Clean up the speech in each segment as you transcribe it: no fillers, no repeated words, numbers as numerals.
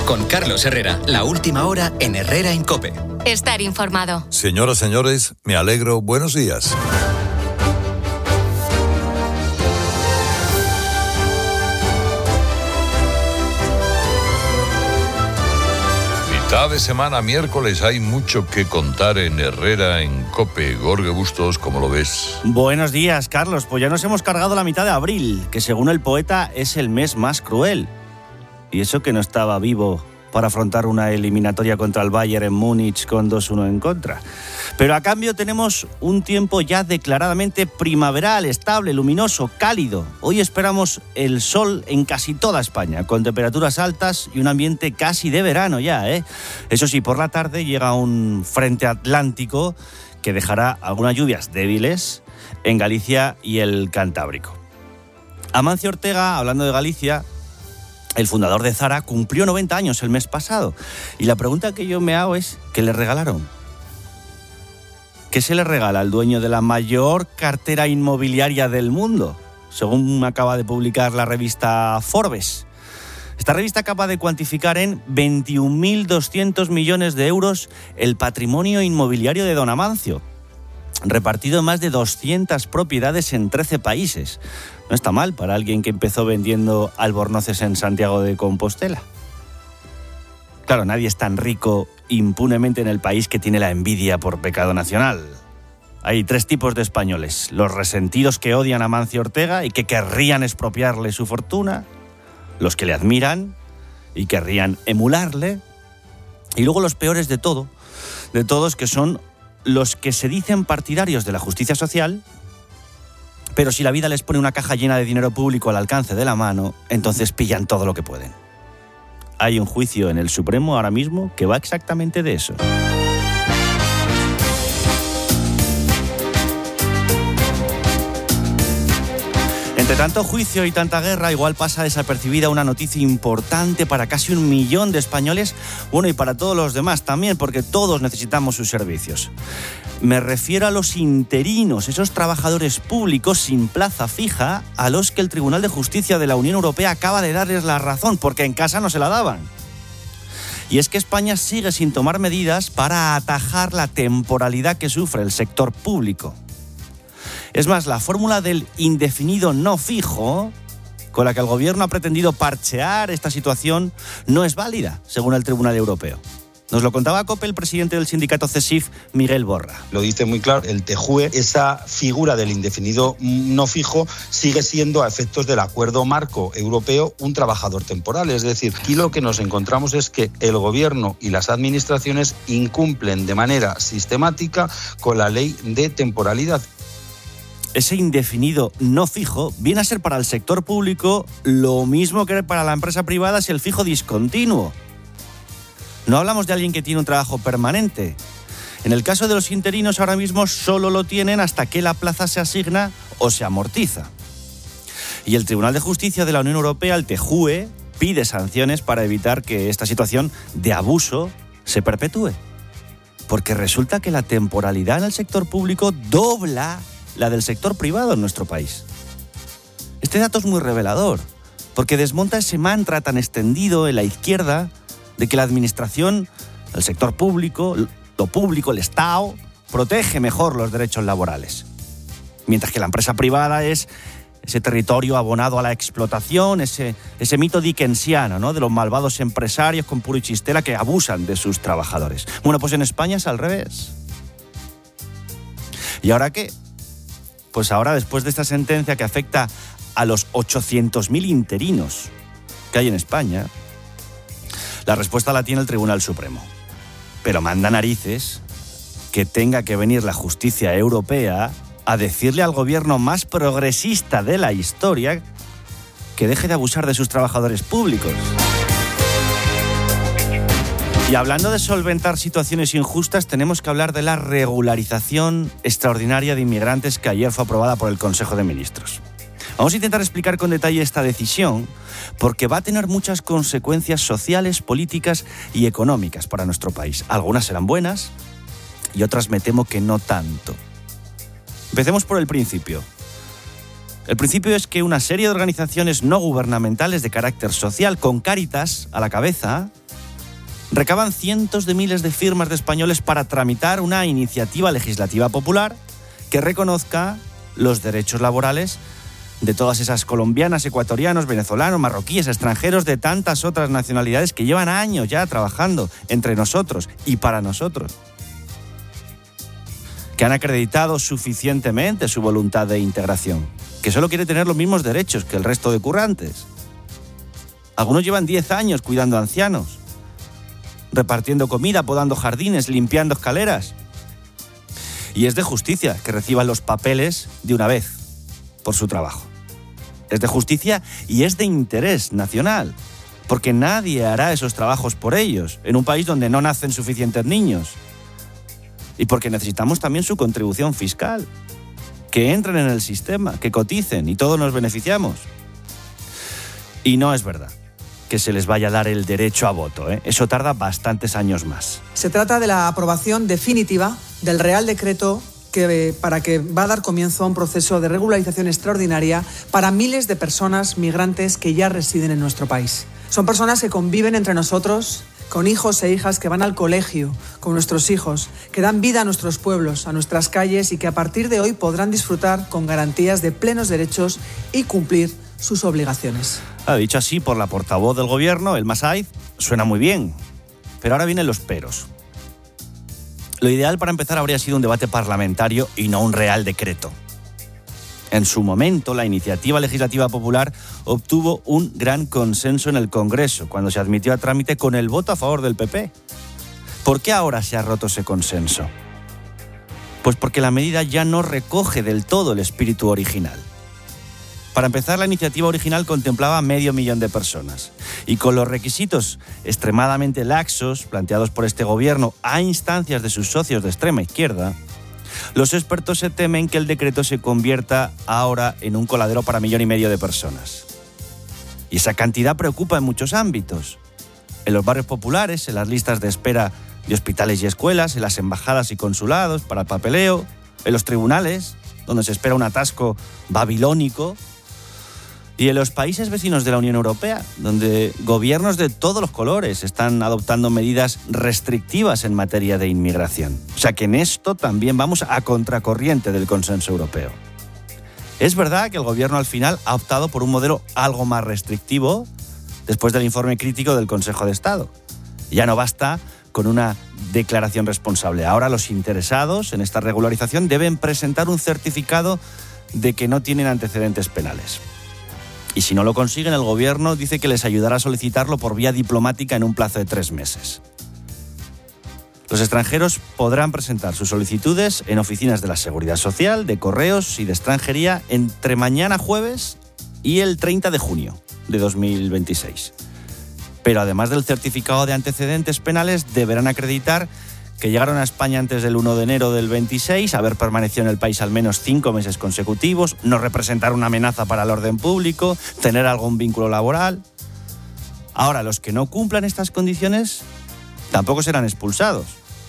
Con Carlos Herrera, la última hora en Herrera en COPE. Estar informado. Señoras, señores, me alegro. Buenos días. Mitad de semana, miércoles, hay mucho que contar en Herrera en COPE. Jorge Bustos, ¿cómo lo ves? Buenos días, Carlos. Pues ya nos hemos cargado la mitad de abril, que según el poeta es el mes más cruel. Y eso que no estaba vivo para afrontar una eliminatoria contra el Bayern en Múnich con 2-1 en contra. Pero a cambio tenemos un tiempo ya declaradamente primaveral, estable, luminoso, cálido. Hoy esperamos el sol en casi toda España, con temperaturas altas y un ambiente casi de verano ya, ¿eh? Eso sí, por la tarde llega un frente atlántico que dejará algunas lluvias débiles en Galicia y el Cantábrico. Amancio Ortega, hablando de Galicia, el fundador de Zara, cumplió 90 años el mes pasado. Y la pregunta que yo me hago es, ¿qué le regalaron? ¿Qué se le regala al dueño de la mayor cartera inmobiliaria del mundo? Según acaba de publicar la revista Forbes. Esta revista acaba de cuantificar en 21.200 millones de euros el patrimonio inmobiliario de don Amancio, repartido en más de 200 propiedades en 13 países. No está mal para alguien que empezó vendiendo albornoces en Santiago de Compostela. Claro, nadie es tan rico impunemente en el país que tiene la envidia por pecado nacional. Hay tres tipos de españoles: los resentidos que odian a Amancio Ortega y que querrían expropiarle su fortuna, los que le admiran y querrían emularle, y luego los peores de todos, que son los que se dicen partidarios de la justicia social, pero si la vida les pone una caja llena de dinero público al alcance de la mano, entonces pillan todo lo que pueden. Hay un juicio en el Supremo ahora mismo que va exactamente de eso. Entre tanto juicio y tanta guerra, igual pasa desapercibida una noticia importante para casi 1 millón de españoles, bueno, y para todos los demás también, porque todos necesitamos sus servicios. Me refiero a los interinos, esos trabajadores públicos sin plaza fija, a los que el Tribunal de Justicia de la Unión Europea acaba de darles la razón, porque en casa no se la daban. Y es que España sigue sin tomar medidas para atajar la temporalidad que sufre el sector público. Es más, la fórmula del indefinido no fijo, con la que el gobierno ha pretendido parchear esta situación, no es válida, según el Tribunal Europeo. Nos lo contaba a COPE el presidente del sindicato CESIF, Miguel Borra. Lo dice muy claro el TJUE, esa figura del indefinido no fijo sigue siendo, a efectos del acuerdo marco europeo, un trabajador temporal. Es decir, aquí lo que nos encontramos es que el gobierno y las administraciones incumplen de manera sistemática con la ley de temporalidad. Ese indefinido no fijo viene a ser para el sector público lo mismo que para la empresa privada es el fijo discontinuo. No hablamos de alguien que tiene un trabajo permanente. En el caso de los interinos, ahora mismo solo lo tienen hasta que la plaza se asigna o se amortiza. Y el Tribunal de Justicia de la Unión Europea, el TJUE, pide sanciones para evitar que esta situación de abuso se perpetúe. Porque resulta que la temporalidad en el sector público dobla la del sector privado en nuestro país. Este dato es muy revelador, porque desmonta ese mantra tan extendido en la izquierda de que la administración, el sector público, lo público, el Estado, protege mejor los derechos laborales. Mientras que la empresa privada es ese territorio abonado a la explotación, ese mito dickensiano, ¿no?, de los malvados empresarios con puro y chistera que abusan de sus trabajadores. Bueno, pues en España es al revés. ¿Y ahora qué? Pues ahora, después de esta sentencia que afecta a los 800.000 interinos que hay en España, la respuesta la tiene el Tribunal Supremo. Pero manda narices que tenga que venir la justicia europea a decirle al gobierno más progresista de la historia que deje de abusar de sus trabajadores públicos. Y hablando de solventar situaciones injustas, tenemos que hablar de la regularización extraordinaria de inmigrantes que ayer fue aprobada por el Consejo de Ministros. Vamos a intentar explicar con detalle esta decisión, porque va a tener muchas consecuencias sociales, políticas y económicas para nuestro país. Algunas serán buenas y otras me temo que no tanto. Empecemos por el principio. El principio es que una serie de organizaciones no gubernamentales de carácter social, con Cáritas a la cabeza, recaban cientos de miles de firmas de españoles para tramitar una iniciativa legislativa popular que reconozca los derechos laborales de todas esas colombianas, ecuatorianos, venezolanos, marroquíes, extranjeros de tantas otras nacionalidades que llevan años ya trabajando entre nosotros y para nosotros, que han acreditado suficientemente su voluntad de integración, que solo quiere tener los mismos derechos que el resto de currantes. Algunos llevan 10 años cuidando a ancianos, repartiendo comida, podando jardines, limpiando escaleras. Y es de justicia que reciban los papeles de una vez por su trabajo. Es de justicia y es de interés nacional, porque nadie hará esos trabajos por ellos, en un país donde no nacen suficientes niños. Y porque necesitamos también su contribución fiscal, que entren en el sistema, que coticen y todos nos beneficiamos. Y no es verdad que se les vaya a dar el derecho a voto, ¿eh? Eso tarda bastantes años más. Se trata de la aprobación definitiva del Real Decreto para que va a dar comienzo a un proceso de regularización extraordinaria para miles de personas migrantes que ya residen en nuestro país. Son personas que conviven entre nosotros, con hijos e hijas que van al colegio con nuestros hijos, que dan vida a nuestros pueblos, a nuestras calles y que a partir de hoy podrán disfrutar con garantías de plenos derechos y cumplir sus obligaciones. Dicho así por la portavoz del gobierno, Elma Saiz, suena muy bien, pero ahora vienen los peros. Lo ideal para empezar habría sido un debate parlamentario y no un real decreto. En su momento, la iniciativa legislativa popular obtuvo un gran consenso en el Congreso cuando se admitió a trámite con el voto a favor del PP. ¿Por qué ahora se ha roto ese consenso? Pues porque la medida ya no recoge del todo el espíritu original. Para empezar, la iniciativa original contemplaba 500.000 de personas y con los requisitos extremadamente laxos planteados por este gobierno a instancias de sus socios de extrema izquierda, los expertos se temen que el decreto se convierta ahora en un coladero para 1,5 millones de personas. Y esa cantidad preocupa en muchos ámbitos. En los barrios populares, en las listas de espera de hospitales y escuelas, en las embajadas y consulados para el papeleo, en los tribunales, donde se espera un atasco babilónico, y en los países vecinos de la Unión Europea, donde gobiernos de todos los colores están adoptando medidas restrictivas en materia de inmigración. O sea que en esto también vamos a contracorriente del consenso europeo. Es verdad que el gobierno al final ha optado por un modelo algo más restrictivo después del informe crítico del Consejo de Estado. Ya no basta con una declaración responsable. Ahora los interesados en esta regularización deben presentar un certificado de que no tienen antecedentes penales. Y si no lo consiguen, el gobierno dice que les ayudará a solicitarlo por vía diplomática en un plazo de 3 meses. Los extranjeros podrán presentar sus solicitudes en oficinas de la Seguridad Social, de Correos y de Extranjería entre mañana jueves y el 30 de junio de 2026. Pero además del certificado de antecedentes penales, deberán acreditar que llegaron a España antes del 1 de enero del 26, haber permanecido en el país al menos 5 meses consecutivos, no representar una amenaza para el orden público, tener algún vínculo laboral. Ahora, los que no cumplan estas condiciones tampoco serán expulsados,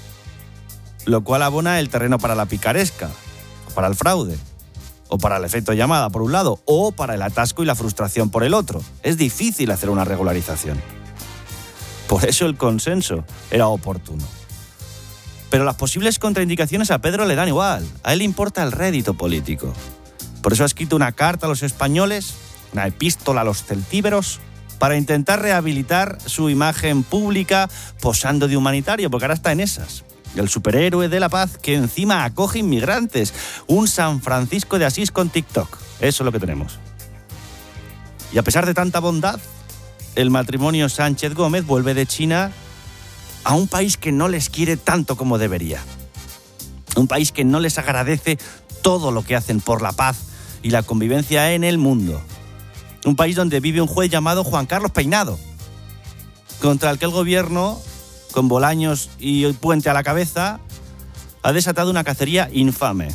lo cual abona el terreno para la picaresca, para el fraude, o para el efecto llamada por un lado, o para el atasco y la frustración por el otro. Es difícil hacer una regularización. Por eso el consenso era oportuno. Pero las posibles contraindicaciones a Pedro le dan igual. A él le importa el rédito político. Por eso ha escrito una carta a los españoles, una epístola a los celtíberos, para intentar rehabilitar su imagen pública posando de humanitario, porque ahora está en esas. El superhéroe de la paz que encima acoge inmigrantes. Un San Francisco de Asís con TikTok. Eso es lo que tenemos. Y a pesar de tanta bondad, el matrimonio Sánchez Gómez vuelve de China a un país que no les quiere tanto como debería. Un país que no les agradece todo lo que hacen por la paz y la convivencia en el mundo. Un país donde vive un juez llamado Juan Carlos Peinado, contra el que el gobierno, con Bolaños y Puente a la cabeza, ha desatado una cacería infame.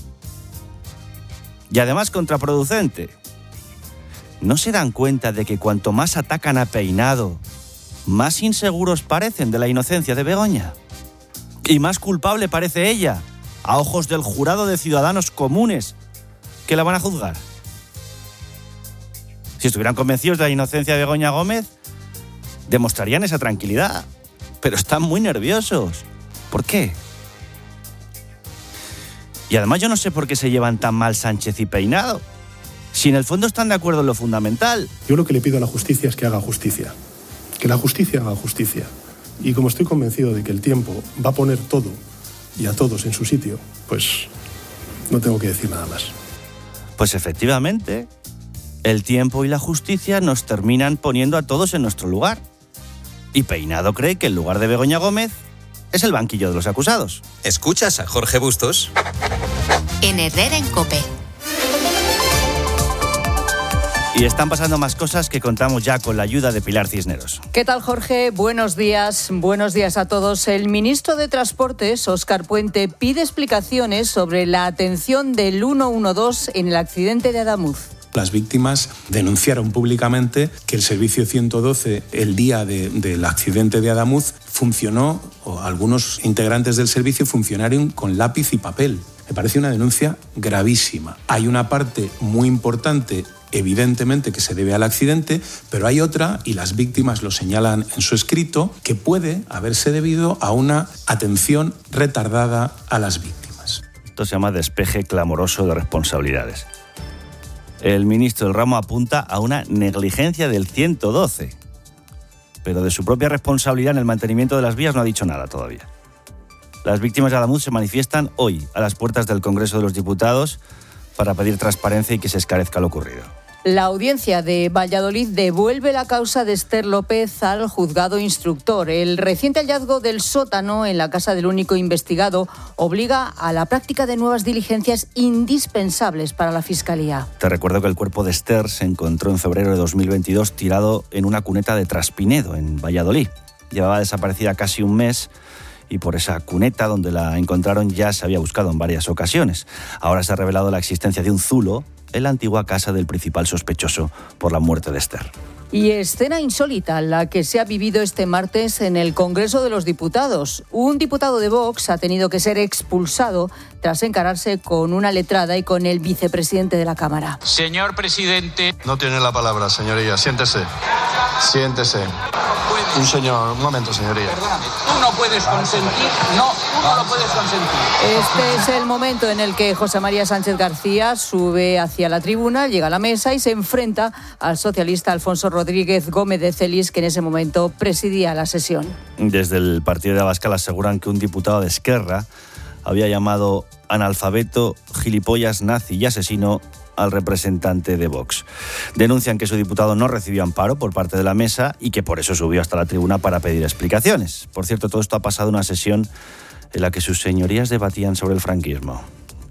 Y además contraproducente. ¿No se dan cuenta de que cuanto más atacan a Peinado, más inseguros parecen de la inocencia de Begoña? Y más culpable parece ella, a ojos del jurado de ciudadanos comunes que la van a juzgar. Si estuvieran convencidos de la inocencia de Begoña Gómez, demostrarían esa tranquilidad. pero están muy nerviosos. ¿Por qué? Y además yo no sé por qué se llevan tan mal Sánchez y Peinado. Si en el fondo están de acuerdo en lo fundamental. Yo lo que le pido a la justicia es que haga justicia. Que la justicia haga justicia. Y como estoy convencido de que el tiempo va a poner todo y a todos en su sitio, pues no tengo que decir nada más. Pues efectivamente, el tiempo y la justicia nos terminan poniendo a todos en nuestro lugar. Y Peinado cree que el lugar de Begoña Gómez es el banquillo de los acusados. ¿Escuchas a Jorge Bustos? En Herrera en COPE. Y están pasando más cosas que contamos ya con la ayuda de Pilar Cisneros. ¿Qué tal, Jorge? Buenos días a todos. El ministro de Transportes, Óscar Puente, pide explicaciones sobre la atención del 112 en el accidente de Adamuz. Las víctimas denunciaron públicamente que el servicio 112, el día del accidente de Adamuz, funcionó, o algunos integrantes del servicio funcionaron con lápiz y papel. Me parece una denuncia gravísima. Hay una parte muy importante, evidentemente, que se debe al accidente, pero hay otra, y las víctimas lo señalan en su escrito, que puede haberse debido a una atención retardada a las víctimas. Esto se llama despeje clamoroso de responsabilidades. El ministro del ramo apunta a una negligencia del 112, pero de su propia responsabilidad en el mantenimiento de las vías no ha dicho nada todavía. Las víctimas de Adamuz se manifiestan hoy a las puertas del Congreso de los Diputados para pedir transparencia y que se esclarezca lo ocurrido. La audiencia de Valladolid devuelve la causa de Esther López al juzgado instructor. El reciente hallazgo del sótano en la casa del único investigado obliga a la práctica de nuevas diligencias indispensables para la Fiscalía. Te recuerdo que el cuerpo de Esther se encontró en febrero de 2022 tirado en una cuneta de Traspinedo, en Valladolid. Llevaba desaparecida casi un mes y por esa cuneta donde la encontraron ya se había buscado en varias ocasiones. Ahora se ha revelado la existencia de un zulo en la antigua casa del principal sospechoso por la muerte de Esther. Y escena insólita la que se ha vivido este martes en el Congreso de los Diputados. Un diputado de Vox ha tenido que ser expulsado tras encararse con una letrada y con el vicepresidente de la Cámara. Señor presidente. No tiene la palabra, señoría. Siéntese. Un momento, señoría. Perdóname, tú no puedes consentir. No, tú no lo puedes consentir. Este es el momento en el que José María Sánchez García sube hacia la tribuna, llega a la mesa y se enfrenta al socialista Alfonso Rodríguez Gómez de Celis, que en ese momento presidía la sesión. Desde el partido de Abascal aseguran que un diputado de Esquerra había llamado analfabeto, gilipollas, nazi y asesino al representante de Vox. Denuncian que su diputado no recibió amparo por parte de la mesa y que por eso subió hasta la tribuna para pedir explicaciones. Por cierto, todo esto ha pasado en una sesión en la que sus señorías debatían sobre el franquismo.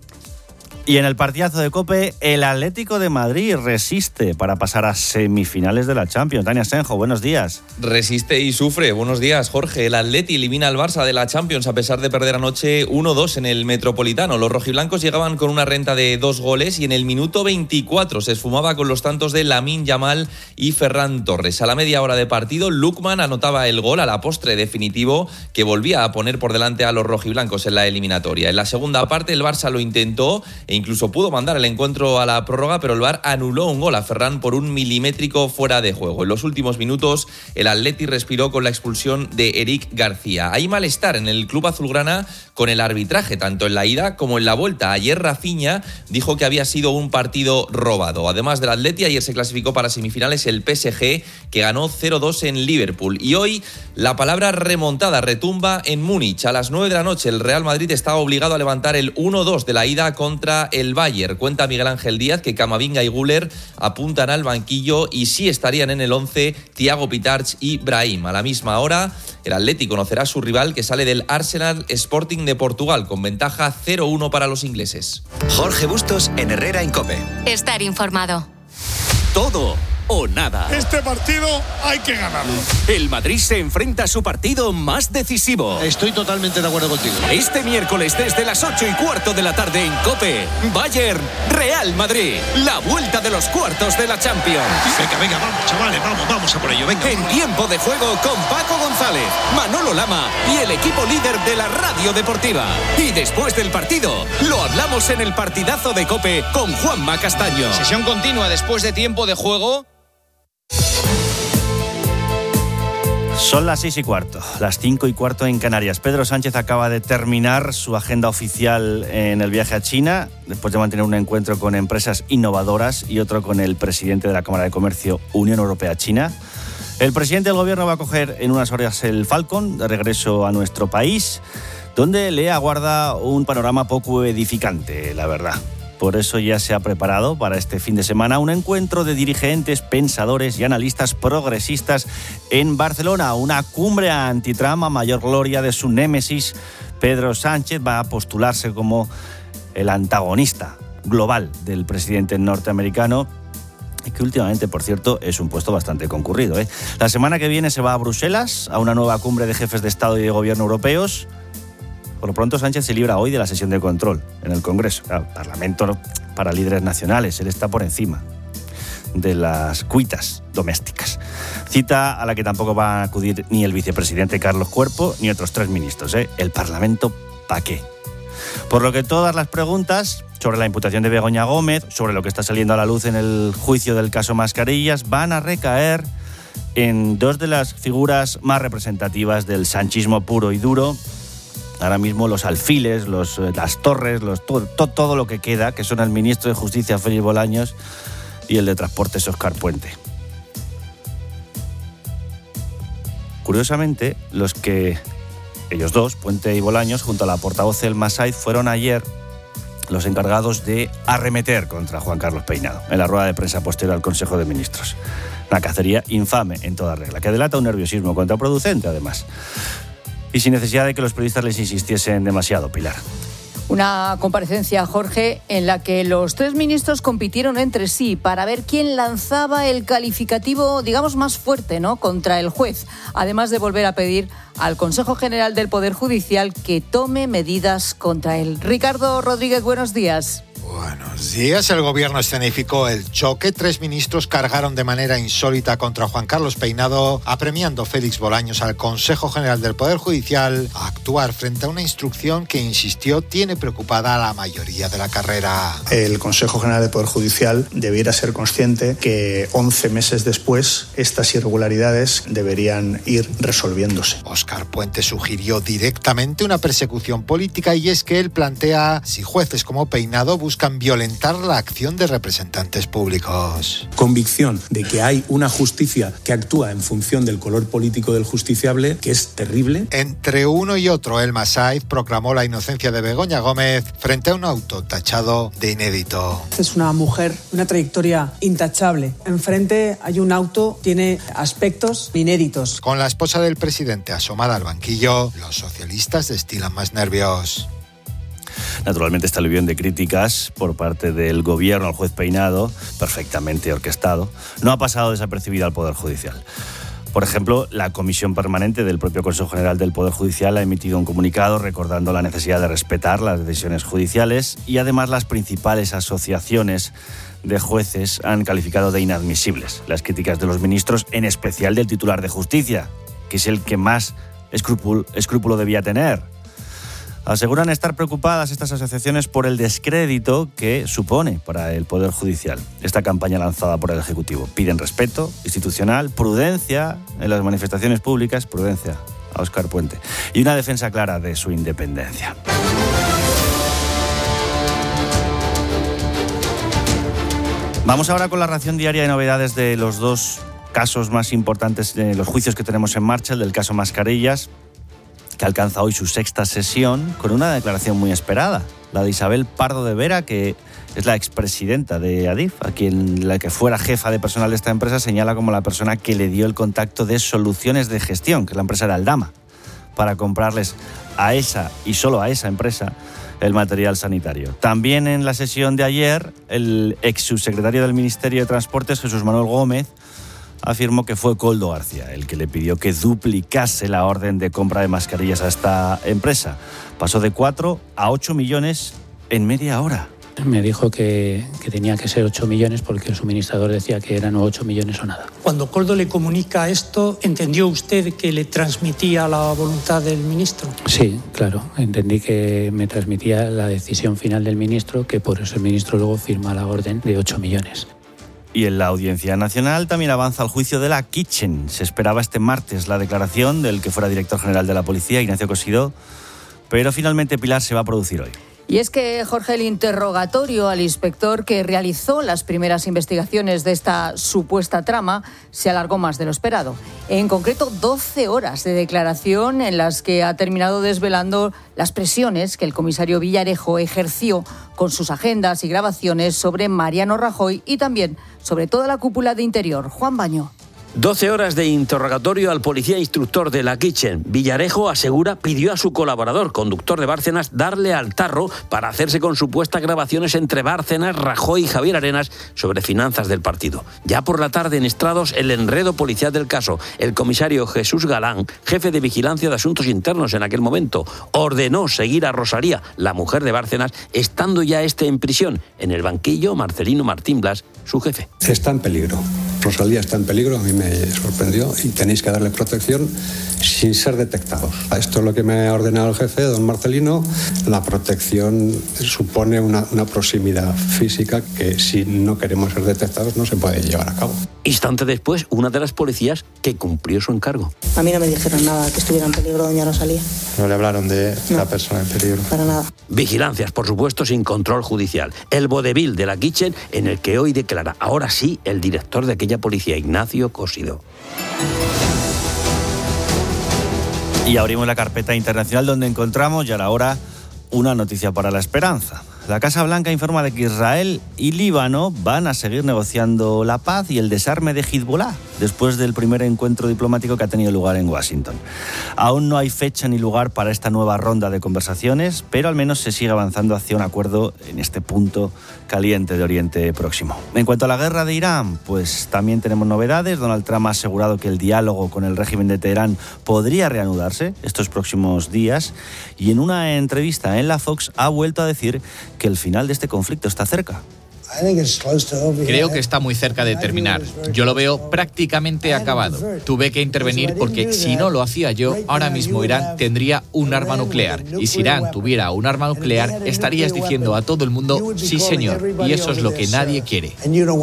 Y en el partidazo de COPE, el Atlético de Madrid resiste para pasar a semifinales de la Champions. Tania Senjo, buenos días. Resiste y sufre. Buenos días, Jorge. El Atleti elimina al Barça de la Champions a pesar de perder anoche 1-2 en el Metropolitano. Los rojiblancos llegaban con una renta de 2 goles y en el minuto 24 se esfumaba con los tantos de Lamine Yamal y Ferran Torres. A la media hora de partido, Lookman anotaba el gol a la postre definitivo que volvía a poner por delante a los rojiblancos en la eliminatoria. En la segunda parte, el Barça lo intentó e incluso pudo mandar el encuentro a la prórroga, pero el VAR anuló un gol a Ferran por un milimétrico fuera de juego. En los últimos minutos, el Atleti respiró con la expulsión de Eric García. Hay malestar en el club azulgrana con el arbitraje, tanto en la ida como en la vuelta. Ayer Rafinha dijo que había sido un partido robado. Además del Atleti, ayer se clasificó para semifinales el PSG, que ganó 0-2 en Liverpool. Y hoy la palabra remontada retumba en Múnich. A las 9 de la noche, el Real Madrid estaba obligado a levantar el 1-2 de la ida contra el Bayern. Cuenta Miguel Ángel Díaz que Camavinga y Güler apuntan al banquillo y sí estarían en el 11 Thiago Pitarch y Brahim. A la misma hora, el Atleti conocerá a su rival que sale del Arsenal Sporting de Portugal con ventaja 0-1 para los ingleses. Jorge Bustos en Herrera en COPE. Estar informado. Todo o nada. Este partido hay que ganarlo. El Madrid se enfrenta a su partido más decisivo. Estoy totalmente de acuerdo contigo. Este miércoles desde las 8:15 de la tarde en COPE, Bayern, Real Madrid. La vuelta de los cuartos de la Champions. Venga, vamos, chavales, vamos a por ello, venga. En tiempo de juego con Paco González, Manolo Lama y el equipo líder de la radio deportiva. Y después del partido, lo hablamos en el partidazo de COPE con Juanma Castaño. Sesión continua después de tiempo de juego. Son las 6:15, las 5:15 en Canarias. Pedro Sánchez acaba de terminar su agenda oficial en el viaje a China, después de mantener un encuentro con empresas innovadoras y otro con el presidente de la Cámara de Comercio Unión Europea-China. El presidente del gobierno va a coger en unas horas el Falcon de regreso a nuestro país, donde le aguarda un panorama poco edificante, la verdad. Por eso ya se ha preparado para este fin de semana un encuentro de dirigentes, pensadores y analistas progresistas en Barcelona, una cumbre antitrama, mayor gloria de su némesis. Pedro Sánchez va a postularse como el antagonista global del presidente norteamericano, que últimamente, por cierto, es un puesto bastante concurrido, ¿eh? La semana que viene se va a Bruselas, a una nueva cumbre de jefes de Estado y de Gobierno europeos. Por lo pronto, Sánchez se libra hoy de la sesión de control en el Congreso. Claro, Parlamento para líderes nacionales. Él está por encima de las cuitas domésticas. Cita a la que tampoco va a acudir ni el vicepresidente Carlos Cuerpo ni otros 3 ministros, ¿eh? El Parlamento, ¿pa' qué? Por lo que todas las preguntas sobre la imputación de Begoña Gómez, sobre lo que está saliendo a la luz en el juicio del caso Mascarillas, van a recaer en 2 de las figuras más representativas del sanchismo puro y duro. Ahora mismo los alfiles, las torres, todo lo que queda, que son el ministro de Justicia, Félix Bolaños, y el de Transportes, Óscar Puente. Curiosamente, ellos dos, Puente y Bolaños, junto a la portavoz Elma Saiz, fueron ayer los encargados de arremeter contra Juan Carlos Peinado en la rueda de prensa posterior al Consejo de Ministros. Una cacería infame en toda regla, que delata un nerviosismo contraproducente, además. Y sin necesidad de que los periodistas les insistiesen demasiado, Pilar. Una comparecencia, Jorge, en la que los 3 ministros compitieron entre sí para ver quién lanzaba el calificativo, digamos, más fuerte, ¿no?, contra el juez, además de volver a pedir al Consejo General del Poder Judicial que tome medidas contra él. Ricardo Rodríguez, buenos días. Buenos días. El gobierno escenificó el choque. 3 ministros cargaron de manera insólita contra Juan Carlos Peinado, apremiando Félix Bolaños al Consejo General del Poder Judicial a actuar frente a una instrucción que, insistió, tiene preocupada a la mayoría de la carrera. El Consejo General del Poder Judicial debiera ser consciente que 11 meses después estas irregularidades deberían ir resolviéndose. Óscar Puente sugirió directamente una persecución política, y es que él plantea si jueces como Peinado buscan violentar la acción de representantes públicos. Convicción de que hay una justicia que actúa en función del color político del justiciable, que es terrible. Entre uno y otro, Elma Saiz proclamó la inocencia de Begoña Gómez frente a un auto tachado de inédito. Es una mujer, una trayectoria intachable. Enfrente hay un auto, tiene aspectos inéditos. Con la esposa del presidente asomada al banquillo, los socialistas destilan más nervios. Naturalmente, este aluvión de críticas por parte del gobierno al juez Peinado, perfectamente orquestado, no ha pasado desapercibido al Poder Judicial. Por ejemplo, la Comisión Permanente del propio Consejo General del Poder Judicial ha emitido un comunicado recordando la necesidad de respetar las decisiones judiciales, y además las principales asociaciones de jueces han calificado de inadmisibles las críticas de los ministros, en especial del titular de Justicia, que es el que más escrúpulo debía tener. Aseguran estar preocupadas estas asociaciones por el descrédito que supone para el Poder Judicial esta campaña lanzada por el Ejecutivo. Piden respeto institucional, prudencia en las manifestaciones públicas, prudencia a Óscar Puente, y una defensa clara de su independencia. Vamos ahora con la ración diaria de novedades de los 2 casos más importantes de los juicios que tenemos en marcha, el del caso Mascarillas, que alcanza hoy su 6ª sesión, con una declaración muy esperada, la de Isabel Pardo de Vera, que es la expresidenta de Adif, a quien la que fuera jefa de personal de esta empresa señala como la persona que le dio el contacto de Soluciones de Gestión, que es la empresa de Aldama, para comprarles a esa y solo a esa empresa el material sanitario. También en la sesión de ayer, el ex subsecretario del Ministerio de Transportes, Jesús Manuel Gómez, afirmó que fue Koldo García el que le pidió que duplicase la orden de compra de mascarillas a esta empresa. Pasó de 4 a 8 millones en media hora. Me dijo que tenía que ser 8 millones porque el suministrador decía que eran 8 millones o nada. Cuando Koldo le comunica esto, ¿entendió usted que le transmitía la voluntad del ministro? Sí, claro. Entendí que me transmitía la decisión final del ministro, que por eso el ministro luego firma la orden de 8 millones. Y en la Audiencia Nacional también avanza el juicio de la Kitchen. Se esperaba este martes la declaración del que fuera director general de la policía, Ignacio Cosidó, pero finalmente, Pilar, se va a producir hoy. Y es que, Jorge, el interrogatorio al inspector que realizó las primeras investigaciones de esta supuesta trama se alargó más de lo esperado. En concreto, 12 horas de declaración en las que ha terminado desvelando las presiones que el comisario Villarejo ejerció con sus agendas y grabaciones sobre Mariano Rajoy y también sobre toda la cúpula de Interior. Juan Baño. 12 horas de interrogatorio al policía instructor de la Kitchen. Villarejo asegura pidió a su colaborador, conductor de Bárcenas, darle al tarro para hacerse con supuestas grabaciones entre Bárcenas, Rajoy y Javier Arenas sobre finanzas del partido. Ya por la tarde en estrados el enredo policial del caso. El comisario Jesús Galán, jefe de Vigilancia de Asuntos Internos en aquel momento, ordenó seguir a Rosalía, la mujer de Bárcenas, estando ya en prisión. En el banquillo, Marcelino Martín Blas, su jefe. Está en peligro. Rosalía está en peligro, a mí me sorprendió y tenéis que darle protección sin ser detectados. Esto es lo que me ha ordenado el jefe, don Marcelino. La protección supone una proximidad física que si no queremos ser detectados no se puede llevar a cabo. Instante después, una de las policías que cumplió su encargo. A mí no me dijeron nada que estuviera en peligro doña Rosalía. No le hablaron de la persona en peligro. Para nada. Vigilancias, por supuesto, sin control judicial. El vodevil de la Kitchen en el que hoy declara, ahora sí, el director de aquella policía, Ignacio Cosidó. Y abrimos la carpeta internacional donde encontramos, ya ahora, una noticia para la esperanza. La Casa Blanca informa de que Israel y Líbano van a seguir negociando la paz y el desarme de Hezbollah después del primer encuentro diplomático que ha tenido lugar en Washington. Aún no hay fecha ni lugar para esta nueva ronda de conversaciones, pero al menos se sigue avanzando hacia un acuerdo en este punto caliente de Oriente Próximo. En cuanto a la guerra de Irán, pues también tenemos novedades. Donald Trump ha asegurado que el diálogo con el régimen de Teherán podría reanudarse estos próximos días y en una entrevista en la Fox ha vuelto a decir que el final de este conflicto está cerca. Creo que está muy cerca de terminar. Yo lo veo prácticamente acabado. Tuve que intervenir porque si no lo hacía yo, ahora mismo Irán tendría un arma nuclear. Y si Irán tuviera un arma nuclear, estarías diciendo a todo el mundo, sí señor, y eso es lo que nadie quiere.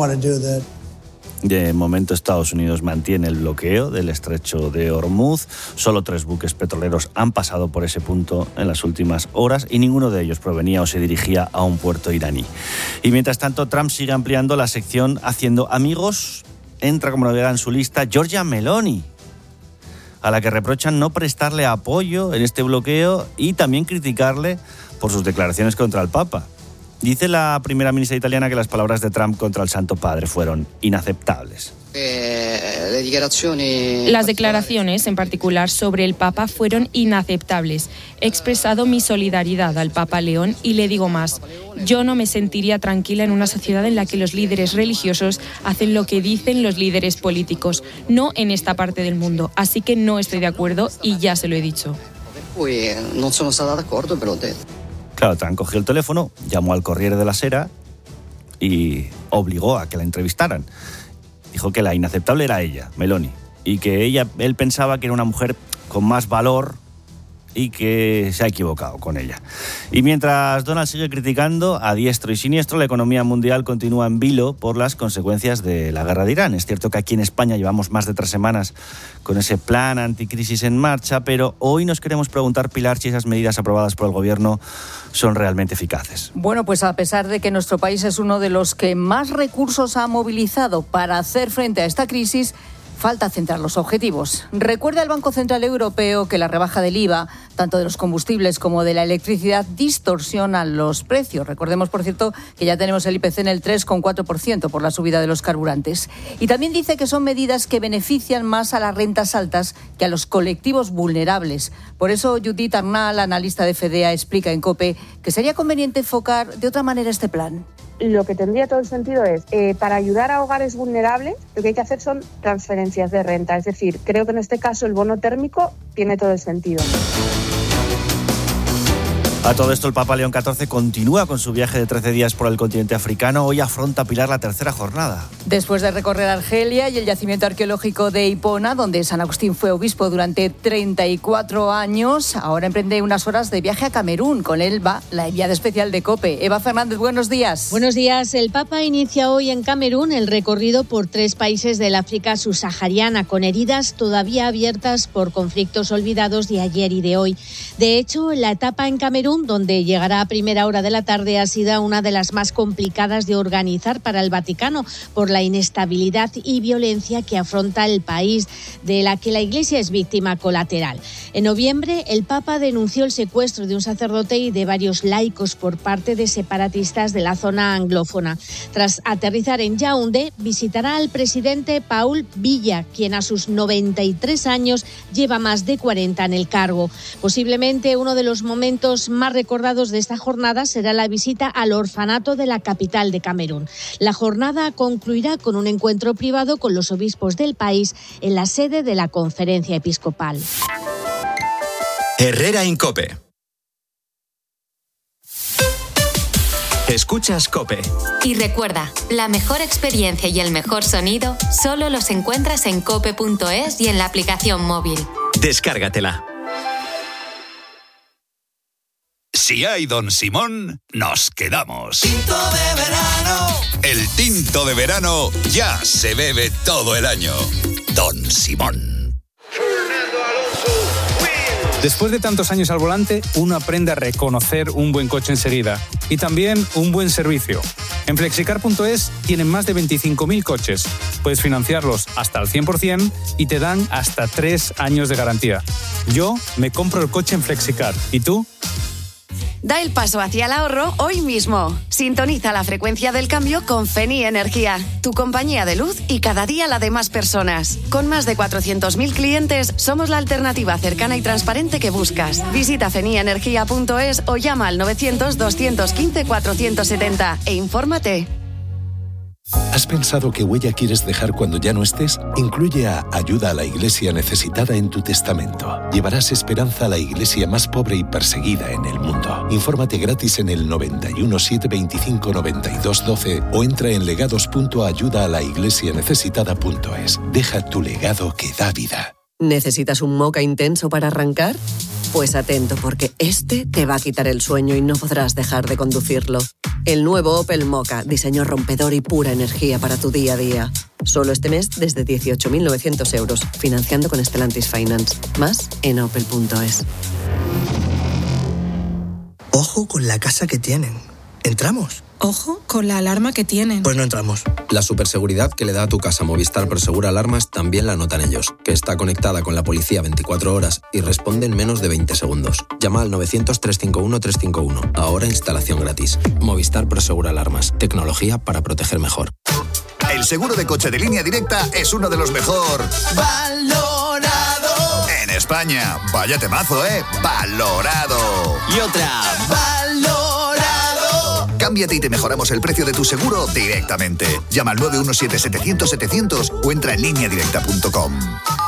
De momento, Estados Unidos mantiene el bloqueo del estrecho de Hormuz. Solo 3 buques petroleros han pasado por ese punto en las últimas horas y ninguno de ellos provenía o se dirigía a un puerto iraní. Y mientras tanto, Trump sigue ampliando la sección haciendo amigos. Entra como novedad en su lista Giorgia Meloni, a la que reprochan no prestarle apoyo en este bloqueo y también criticarle por sus declaraciones contra el Papa. Dice la primera ministra italiana que las palabras de Trump contra el Santo Padre fueron inaceptables. Las declaraciones, en particular sobre el Papa, fueron inaceptables. He expresado mi solidaridad al Papa León y le digo más. Yo no me sentiría tranquila en una sociedad en la que los líderes religiosos hacen lo que dicen los líderes políticos, no en esta parte del mundo. Así que no estoy de acuerdo y ya se lo he dicho. No sono stata d'accordo, però ho detto. Claro, Trump cogió el teléfono, llamó al Corriere della Sera y obligó a que la entrevistaran. Dijo que la inaceptable era ella, Meloni, y que él pensaba que era una mujer con más valor y que se ha equivocado con ella. Y mientras Donald sigue criticando a diestro y siniestro, la economía mundial continúa en vilo por las consecuencias de la guerra de Irán. Es cierto que aquí en España llevamos más de 3 semanas con ese plan anticrisis en marcha, pero hoy nos queremos preguntar, Pilar, si esas medidas aprobadas por el Gobierno son realmente eficaces. Bueno, pues a pesar de que nuestro país es uno de los que más recursos ha movilizado para hacer frente a esta crisis, falta centrar los objetivos. Recuerda el Banco Central Europeo que la rebaja del IVA, tanto de los combustibles como de la electricidad, distorsionan los precios. Recordemos, por cierto, que ya tenemos el IPC en el 3,4% por la subida de los carburantes. Y también dice que son medidas que benefician más a las rentas altas que a los colectivos vulnerables. Por eso, Judith Arnal, analista de FEDEA, explica en COPE que sería conveniente enfocar de otra manera este plan. Lo que tendría todo el sentido es, para ayudar a hogares vulnerables, lo que hay que hacer son transferencias de renta. Es decir, creo que en este caso el bono térmico tiene todo el sentido. A todo esto, el Papa León XIV continúa con su viaje de 13 días por el continente africano. Hoy afronta Pilar la tercera jornada. Después de recorrer Argelia y el yacimiento arqueológico de Hipona, donde San Agustín fue obispo durante 34 años, ahora emprende unas horas de viaje a Camerún. Con él va la enviada especial de COPE. Eva Fernández, buenos días. Buenos días. El Papa inicia hoy en Camerún el recorrido por 3 países del África subsahariana, con heridas todavía abiertas por conflictos olvidados de ayer y de hoy. De hecho, la etapa en Camerún, donde llegará a primera hora de la tarde, ha sido una de las más complicadas de organizar para el Vaticano por la inestabilidad y violencia que afronta el país, de la que la Iglesia es víctima colateral. En noviembre, el Papa denunció el secuestro de un sacerdote y de varios laicos por parte de separatistas de la zona anglófona. Tras aterrizar en Yaoundé, visitará al presidente Paul Biya, quien a sus 93 años lleva más de 40 en el cargo. Posiblemente uno de los momentos más recordados de esta jornada será la visita al orfanato de la capital de Camerún. La jornada concluirá con un encuentro privado con los obispos del país en la sede de la Conferencia Episcopal. Herrera en COPE. Escuchas COPE. Y recuerda, la mejor experiencia y el mejor sonido solo los encuentras en cope.es y en la aplicación móvil. Descárgatela. Si hay Don Simón, nos quedamos. Tinto de verano. El tinto de verano ya se bebe todo el año. Don Simón. Después de tantos años al volante, uno aprende a reconocer un buen coche enseguida y también un buen servicio. En Flexicar.es tienen más de 25.000 coches. Puedes financiarlos hasta al 100% y te dan hasta 3 años de garantía. Yo me compro el coche en Flexicar. ¿Y tú? Da el paso hacia el ahorro hoy mismo. Sintoniza la frecuencia del cambio con Feni Energía, tu compañía de luz y cada día la de más personas. Con más de 400.000 clientes, somos la alternativa cercana y transparente que buscas. Visita fenienergia.es o llama al 900-215-470 e infórmate. ¿Has pensado qué huella quieres dejar cuando ya no estés? Incluye a Ayuda a la Iglesia Necesitada en tu testamento. Llevarás esperanza a la iglesia más pobre y perseguida en el mundo. Infórmate gratis en el 91 725 92 12 o entra en legados.ayudaalaIglesianecesitada.es. Deja tu legado que da vida. ¿Necesitas un moca intenso para arrancar? Pues atento, porque este te va a quitar el sueño y no podrás dejar de conducirlo. El nuevo Opel Moka, diseño rompedor y pura energía para tu día a día. Solo este mes desde 18.900 euros, financiando con Stellantis Finance. Más en opel.es. Ojo con la casa que tienen. ¿Entramos? Ojo con la alarma que tienen. Pues no entramos. La superseguridad que le da a tu casa Movistar Prosegura Alarmas también la notan ellos, que está conectada con la policía 24 horas y responde en menos de 20 segundos. Llama al 900-351-351. Ahora instalación gratis. Movistar Prosegura Alarmas. Tecnología para proteger mejor. El seguro de coche de Línea Directa es uno de los mejor Valorado. en España. Vaya temazo, ¿eh? Valorado. Y otra. Valorado. Cámbiate y te mejoramos el precio de tu seguro directamente. Llama al 917-700-700 o entra en lineadirecta.com.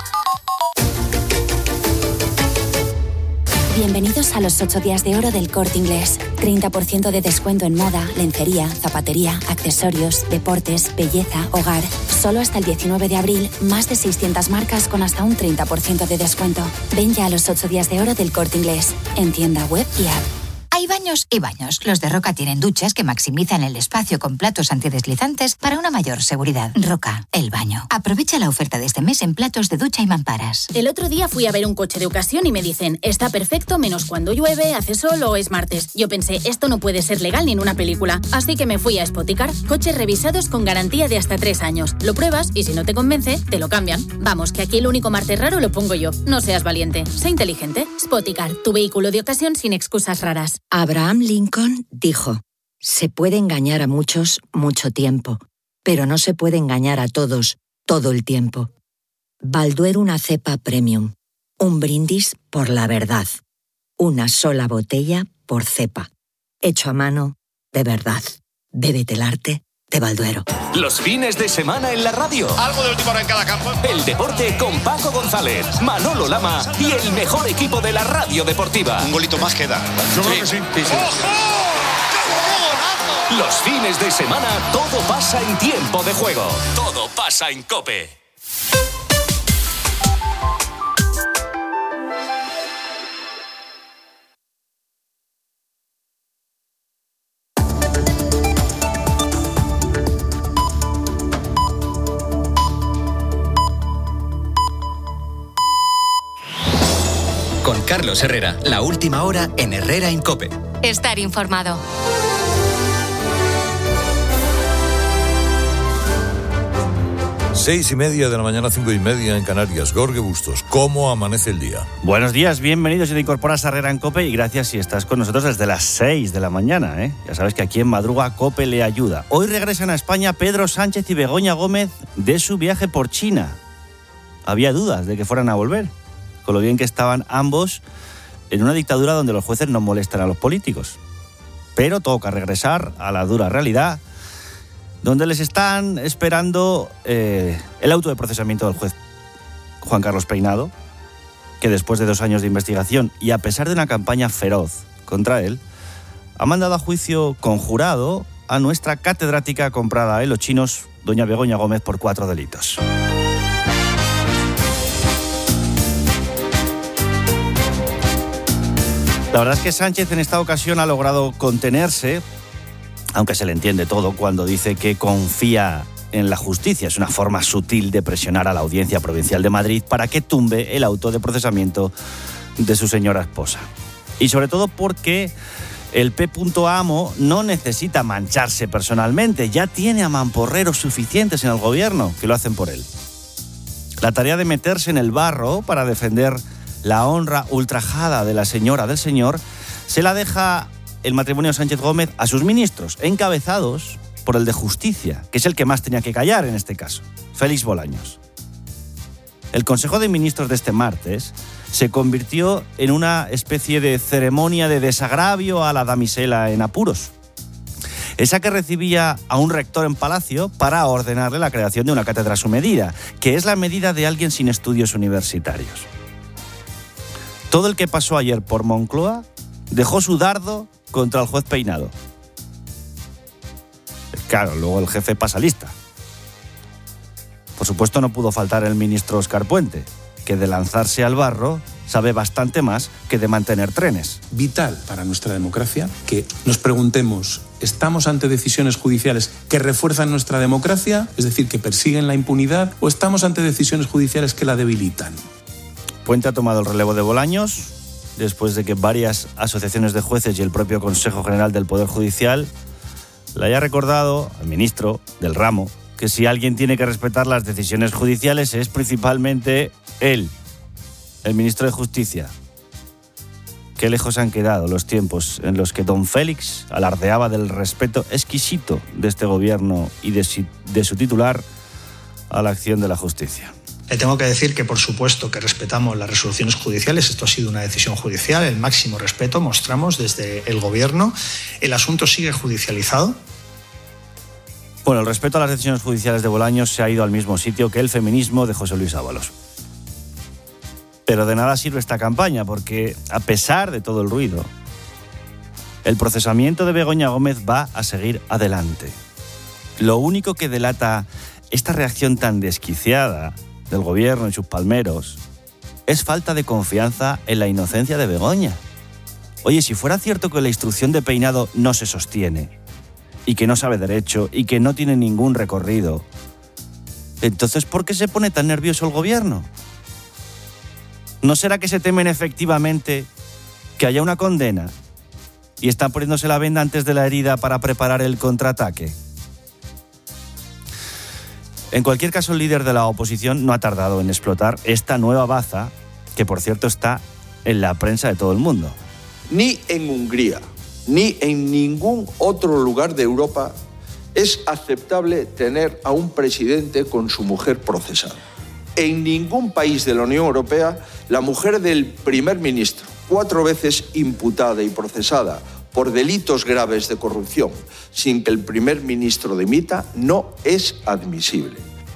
Bienvenidos a los 8 días de oro del Corte Inglés. 30% de descuento en moda, lencería, zapatería, accesorios, deportes, belleza, hogar. Solo hasta el 19 de abril, más de 600 marcas con hasta un 30% de descuento. Ven ya a los 8 días de oro del Corte Inglés, en tienda web y app. Hay baños y baños. Los de Roca tienen duchas que maximizan el espacio con platos antideslizantes para una mayor seguridad. Roca, el baño. Aprovecha la oferta de este mes en platos de ducha y mamparas. El otro día fui a ver un coche de ocasión y me dicen, está perfecto menos cuando llueve, hace sol o es martes. Yo pensé, esto no puede ser legal ni en una película. Así que me fui a Spoticar. Coches revisados con garantía de hasta 3 años. Lo pruebas y si no te convence, te lo cambian. Vamos, que aquí el único martes raro lo pongo yo. No seas valiente, sé inteligente. Spoticar, tu vehículo de ocasión sin excusas raras. Abraham Lincoln dijo, se puede engañar a muchos mucho tiempo, pero no se puede engañar a todos todo el tiempo. Balduero una cepa premium, un brindis por la verdad, una sola botella por cepa, hecho a mano de verdad. Bébete el arte de Balduero. Los fines de semana en la radio. Algo de última hora en cada campo. El deporte con Paco González, Manolo Lama y el mejor equipo de la radio deportiva. Un golito más queda. Yo creo que sí. ¡Ojo! Los fines de semana todo pasa en Tiempo de Juego. Todo pasa en COPE. Con Carlos Herrera, la última hora en Herrera en COPE. Estar informado. 6:30 de la mañana, 5:30 en Canarias. Jorge Bustos, ¿cómo amanece el día? Buenos días, bienvenidos si te incorporas a Herrera en COPE y gracias si estás con nosotros desde las 6 de la mañana. Ya sabes que aquí en Madruga COPE le ayuda. Hoy regresan a España Pedro Sánchez y Begoña Gómez de su viaje por China. Había dudas de que fueran a volver, con lo bien que estaban ambos en una dictadura donde los jueces no molestan a los políticos. Pero toca regresar a la dura realidad, donde les están esperando el auto de procesamiento del juez Juan Carlos Peinado, que después de 2 años de investigación y a pesar de una campaña feroz contra él, ha mandado a juicio conjurado a nuestra catedrática comprada en los chinos, doña Begoña Gómez, por 4 delitos. La verdad es que Sánchez en esta ocasión ha logrado contenerse, aunque se le entiende todo cuando dice que confía en la justicia. Es una forma sutil de presionar a la Audiencia Provincial de Madrid para que tumbe el auto de procesamiento de su señora esposa. Y sobre todo porque el P.Amo no necesita mancharse personalmente, ya tiene a mamporreros suficientes en el gobierno que lo hacen por él. La tarea de meterse en el barro para defender la honra ultrajada de la señora del señor se la deja el matrimonio Sánchez Gómez a sus ministros, encabezados por el de Justicia, que es el que más tenía que callar en este caso, Félix Bolaños. El Consejo de Ministros de este martes se convirtió en una especie de ceremonia de desagravio a la damisela en apuros. Esa que recibía a un rector en Palacio para ordenarle la creación de una cátedra a su medida, que es la medida de alguien sin estudios universitarios. Todo el que pasó ayer por Moncloa dejó su dardo contra el juez Peinado. Claro, luego el jefe pasa lista. Por supuesto no pudo faltar el ministro Óscar Puente, que de lanzarse al barro sabe bastante más que de mantener trenes. Vital para nuestra democracia que nos preguntemos, ¿estamos ante decisiones judiciales que refuerzan nuestra democracia, es decir, que persiguen la impunidad, o estamos ante decisiones judiciales que la debilitan? Puente ha tomado el relevo de Bolaños después de que varias asociaciones de jueces y el propio Consejo General del Poder Judicial le haya recordado al ministro del ramo que si alguien tiene que respetar las decisiones judiciales es principalmente él, el ministro de Justicia. Qué lejos han quedado los tiempos en los que don Félix alardeaba del respeto exquisito de este gobierno y de su titular a la acción de la justicia. Le tengo que decir que, por supuesto, que respetamos las resoluciones judiciales. Esto ha sido una decisión judicial. El máximo respeto mostramos desde el Gobierno. El asunto sigue judicializado. Bueno, el respeto a las decisiones judiciales de Bolaños se ha ido al mismo sitio que el feminismo de José Luis Ábalos. Pero de nada sirve esta campaña, porque, a pesar de todo el ruido, el procesamiento de Begoña Gómez va a seguir adelante. Lo único que delata esta reacción tan desquiciada del gobierno y sus palmeros es falta de confianza en la inocencia de Begoña. Oye, si fuera cierto que la instrucción de Peinado no se sostiene y que no sabe derecho y que no tiene ningún recorrido, entonces ¿por qué se pone tan nervioso el gobierno? ¿No será que se temen efectivamente que haya una condena y están poniéndose la venda antes de la herida para preparar el contraataque? En cualquier caso, el líder de la oposición no ha tardado en explotar esta nueva baza, que por cierto está en la prensa de todo el mundo. Ni en Hungría, ni en ningún otro lugar de Europa es aceptable tener a un presidente con su mujer procesada. En ningún país de la Unión Europea, la mujer del primer ministro, 4 veces imputada y procesada por delitos graves de corrupción sin que el primer ministro dimita no es admisible.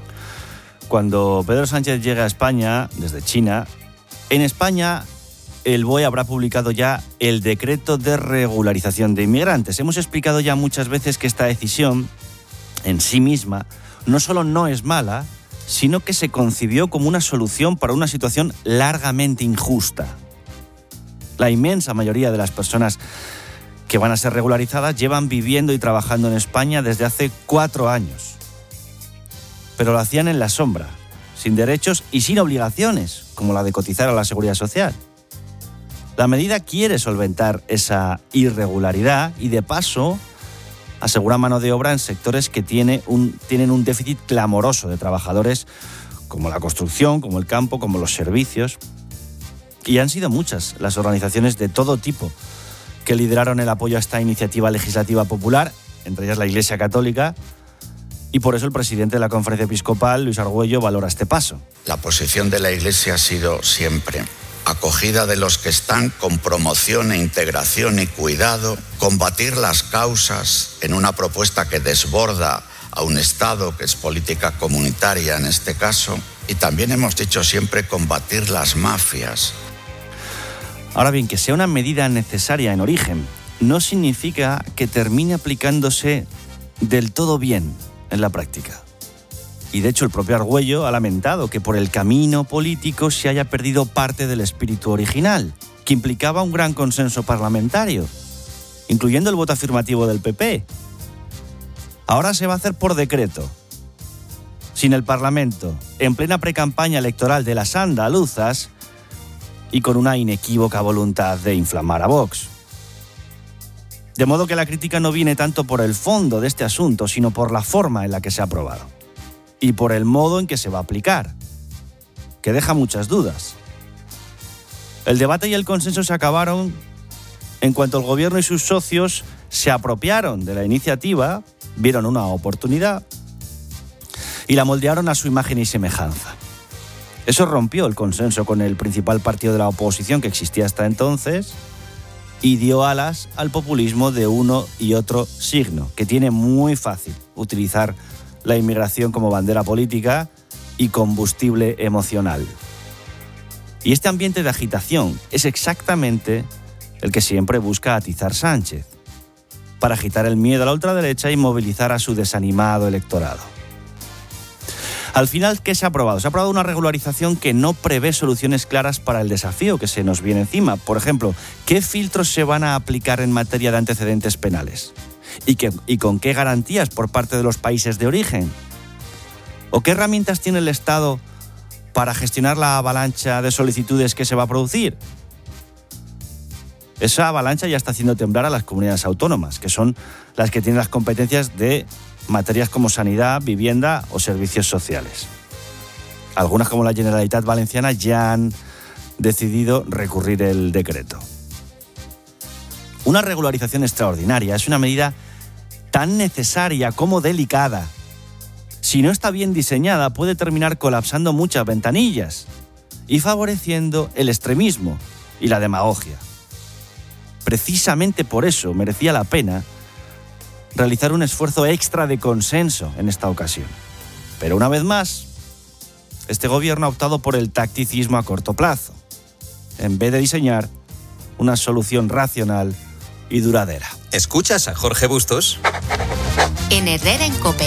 Cuando Pedro Sánchez llega a España desde China, en España el BOE habrá publicado ya el decreto de regularización de inmigrantes. Hemos explicado ya muchas veces que esta decisión en sí misma no solo no es mala, sino que se concibió como una solución para una situación largamente injusta. La inmensa mayoría de las personas que van a ser regularizadas llevan viviendo y trabajando en España desde hace 4 años. Pero lo hacían en la sombra, sin derechos y sin obligaciones, como la de cotizar a la Seguridad Social. La medida quiere solventar esa irregularidad y, de paso, asegura mano de obra en sectores que tienen un déficit clamoroso de trabajadores, como la construcción, como el campo, como los servicios. Y han sido muchas las organizaciones de todo tipo que lideraron el apoyo a esta iniciativa legislativa popular, entre ellas la Iglesia Católica, y por eso el presidente de la Conferencia Episcopal, Luis Argüello, valora este paso. La posición de la Iglesia ha sido siempre acogida de los que están con promoción e integración y cuidado, combatir las causas en una propuesta que desborda a un Estado, que es política comunitaria en este caso, y también hemos dicho siempre combatir las mafias. Ahora bien, que sea una medida necesaria en origen no significa que termine aplicándose del todo bien en la práctica. Y de hecho el propio Argüello ha lamentado que por el camino político se haya perdido parte del espíritu original, que implicaba un gran consenso parlamentario, incluyendo el voto afirmativo del PP. Ahora se va a hacer por decreto, sin el Parlamento, en plena precampaña electoral de las andaluzas y con una inequívoca voluntad de inflamar a Vox. De modo que la crítica no viene tanto por el fondo de este asunto, sino por la forma en la que se ha aprobado y por el modo en que se va a aplicar, que deja muchas dudas. El debate y el consenso se acabaron en cuanto el gobierno y sus socios se apropiaron de la iniciativa, vieron una oportunidad y la moldearon a su imagen y semejanza. Eso rompió el consenso con el principal partido de la oposición que existía hasta entonces y dio alas al populismo de uno y otro signo, que tiene muy fácil utilizar la inmigración como bandera política y combustible emocional. Y este ambiente de agitación es exactamente el que siempre busca atizar Sánchez, para agitar el miedo a la ultraderecha y movilizar a su desanimado electorado. Al final, ¿qué se ha aprobado? Se ha aprobado una regularización que no prevé soluciones claras para el desafío que se nos viene encima. Por ejemplo, ¿qué filtros se van a aplicar en materia de antecedentes penales? ¿Y con qué garantías por parte de los países de origen? ¿O qué herramientas tiene el Estado para gestionar la avalancha de solicitudes que se va a producir? Esa avalancha ya está haciendo temblar a las comunidades autónomas, que son las que tienen las competencias de materias como sanidad, vivienda o servicios sociales. Algunas, como la Generalitat Valenciana, ya han decidido recurrir el decreto. Una regularización extraordinaria es una medida tan necesaria como delicada. Si no está bien diseñada, puede terminar colapsando muchas ventanillas y favoreciendo el extremismo y la demagogia. Precisamente por eso merecía la pena realizar un esfuerzo extra de consenso en esta ocasión. Pero una vez más, este gobierno ha optado por el tacticismo a corto plazo, en vez de diseñar una solución racional y duradera. ¿Escuchas a Jorge Bustos? En Herrera en COPE.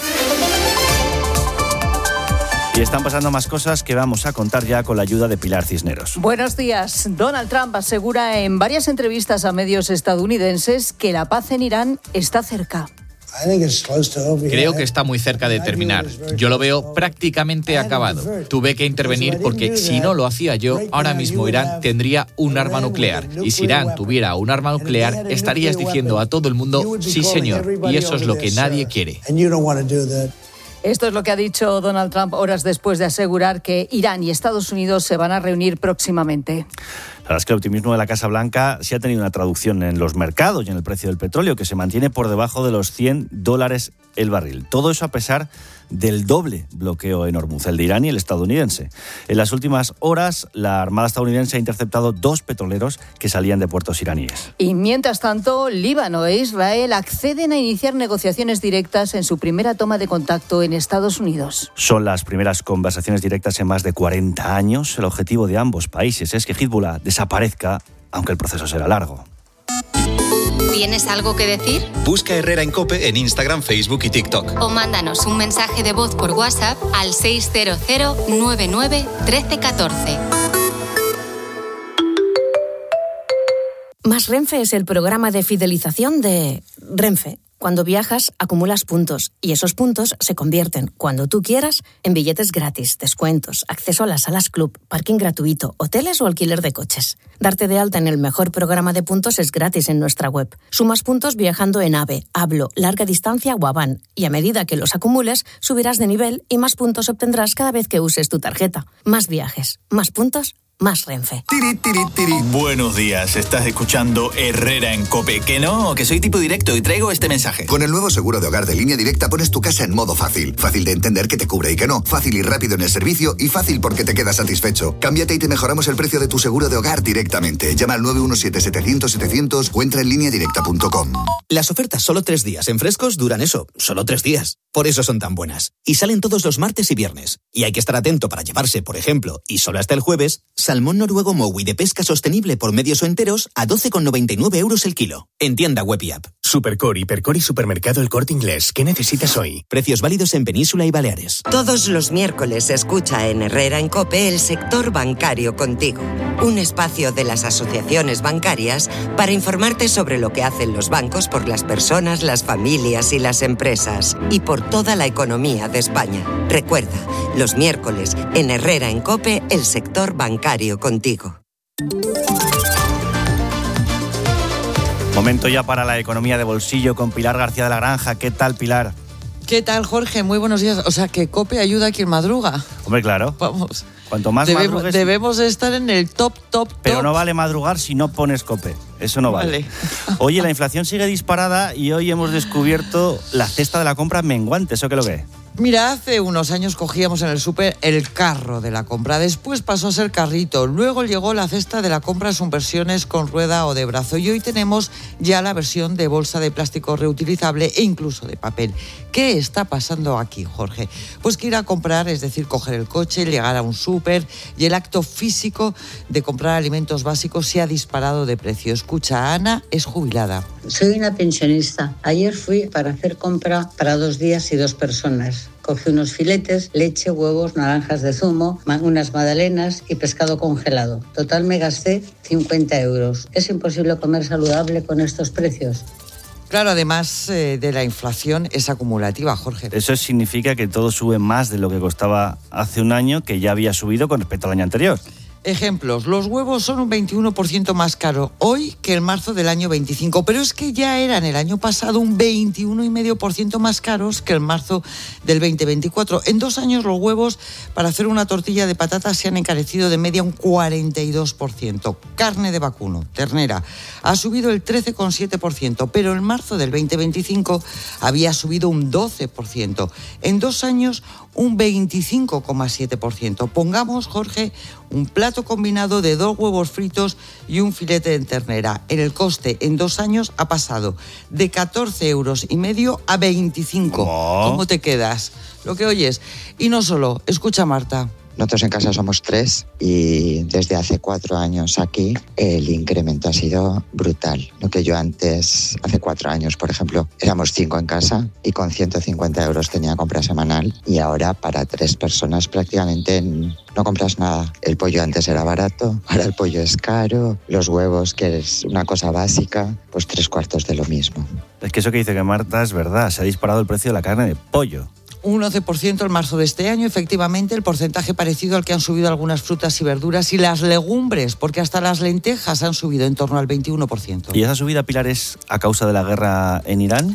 Y están pasando más cosas que vamos a contar ya con la ayuda de Pilar Cisneros. Buenos días. Donald Trump asegura en varias entrevistas a medios estadounidenses que la paz en Irán está cerca. Creo que está muy cerca de terminar. Yo lo veo prácticamente acabado. Tuve que intervenir porque si no lo hacía yo, ahora mismo Irán tendría un arma nuclear. Y si Irán tuviera un arma nuclear, estarías diciendo a todo el mundo, sí señor, y eso es lo que nadie quiere. Esto es lo que ha dicho Donald Trump horas después de asegurar que Irán y Estados Unidos se van a reunir próximamente. La verdad es que el optimismo de la Casa Blanca sí ha tenido una traducción en los mercados y en el precio del petróleo, que se mantiene por debajo de los $100 el barril. Todo eso a pesar del doble bloqueo en Hormuz, el de Irán y el estadounidense. En las últimas horas, la Armada estadounidense ha interceptado 2 petroleros que salían de puertos iraníes. Y mientras tanto, Líbano e Israel acceden a iniciar negociaciones directas en su primera toma de contacto en Estados Unidos. Son las primeras conversaciones directas en más de 40 años. El objetivo de ambos países es que Hezbollah desaparezca, aunque el proceso será largo. ¿Tienes algo que decir? Busca Herrera en COPE en Instagram, Facebook y TikTok. O mándanos un mensaje de voz por WhatsApp al 600 99 13 14. Más Renfe es el programa de fidelización de Renfe. Cuando viajas, acumulas puntos y esos puntos se convierten, cuando tú quieras, en billetes gratis, descuentos, acceso a las salas club, parking gratuito, hoteles o alquiler de coches. Darte de alta en el mejor programa de puntos es gratis en nuestra web. Sumas puntos viajando en AVE, Hablo, Larga Distancia o Avan. Y a medida que los acumules, subirás de nivel y más puntos obtendrás cada vez que uses tu tarjeta. Más viajes, más puntos, más Renfe. Tiri, tiri, tiri. Buenos días, estás escuchando Herrera en COPE. Que no, que soy tipo directo y traigo este mensaje. Con el nuevo seguro de hogar de Línea Directa pones tu casa en modo fácil. Fácil de entender que te cubre y que no. Fácil y rápido en el servicio y fácil porque te quedas satisfecho. Cámbiate y te mejoramos el precio de tu seguro de hogar directamente. Llama al 917-700-700 o entra en lineadirecta.com. Las ofertas solo 3 días en Frescos duran eso, solo 3 días. Por eso son tan buenas. Y salen todos los martes y viernes. Y hay que estar atento para llevarse, por ejemplo, y solo hasta el jueves, salmón noruego Mowi de pesca sostenible por medios o enteros a 12,99 € el kilo. En tienda web y app. Supercore, Hipercore y Supermercado El Corte Inglés. ¿Qué necesitas hoy? Precios válidos en Península y Baleares. Todos los miércoles escucha en Herrera en COPE el sector bancario contigo. Un espacio de las asociaciones bancarias para informarte sobre lo que hacen los bancos por las personas, las familias y las empresas. Y por toda la economía de España. Recuerda, los miércoles en Herrera en COPE el sector bancario contigo. Momento ya para la economía de bolsillo con Pilar García de la Granja. ¿Qué tal, Pilar? ¿Qué tal, Jorge? Muy buenos días. O sea, que COPE ayuda a quien madruga. Hombre, claro. Vamos. Cuanto más madrugues... Debemos estar en el top. Pero no vale madrugar si no pones COPE. Eso no vale. Oye, la inflación sigue disparada y hoy hemos descubierto la cesta de la compra menguante. ¿Eso qué lo que? Mira, hace unos años cogíamos en el súper el carro de la compra, después pasó a ser carrito, luego llegó la cesta de la compra en sus versiones con rueda o de brazo y hoy tenemos ya la versión de bolsa de plástico reutilizable e incluso de papel. ¿Qué está pasando aquí, Jorge? Pues que ir a comprar, es decir, coger el coche, llegar a un súper y el acto físico de comprar alimentos básicos se ha disparado de precio. Escucha, Ana es jubilada. Soy una pensionista. Ayer fui para hacer compra para 2 días y 2 personas. Cogí unos filetes, leche, huevos, naranjas de zumo, unas magdalenas y pescado congelado. Total me gasté 50 €. ¿Es imposible comer saludable con estos precios? Claro, además de la inflación es acumulativa, Jorge. Eso significa que todo sube más de lo que costaba hace un año, que ya había subido con respecto al año anterior. Ejemplos, los huevos son un 21% más caro hoy que en marzo del año 25, pero es que ya eran el año pasado un 21,5% más caros que en marzo del 2024. En 2 años los huevos para hacer una tortilla de patatas se han encarecido de media un 42%. Carne de vacuno, ternera, ha subido el 13,7%, pero en marzo del 2025 había subido un 12%. En 2 años un 25,7%. Pongamos, Jorge, un plato combinado de 2 huevos fritos y un filete de ternera. En el coste, en 2 años, ha pasado de 14,5 € a 25. ¿Cómo te quedas? Lo que oyes. Y no solo, escucha, Marta. Nosotros en casa somos 3 y desde hace 4 años aquí el incremento ha sido brutal. Lo que yo antes, hace 4 años, por ejemplo, éramos 5 en casa y con 150 € tenía compra semanal y ahora para 3 personas prácticamente no compras nada. El pollo antes era barato, ahora el pollo es caro, los huevos, que es una cosa básica, pues 3/4 de lo mismo. Es que eso que dice que Marta es verdad, se ha disparado el precio de la carne de pollo. Un 11% en marzo de este año, efectivamente, el porcentaje parecido al que han subido algunas frutas y verduras y las legumbres, porque hasta las lentejas han subido en torno al 21%. ¿Y esa subida, Pilar, es a causa de la guerra en Irán?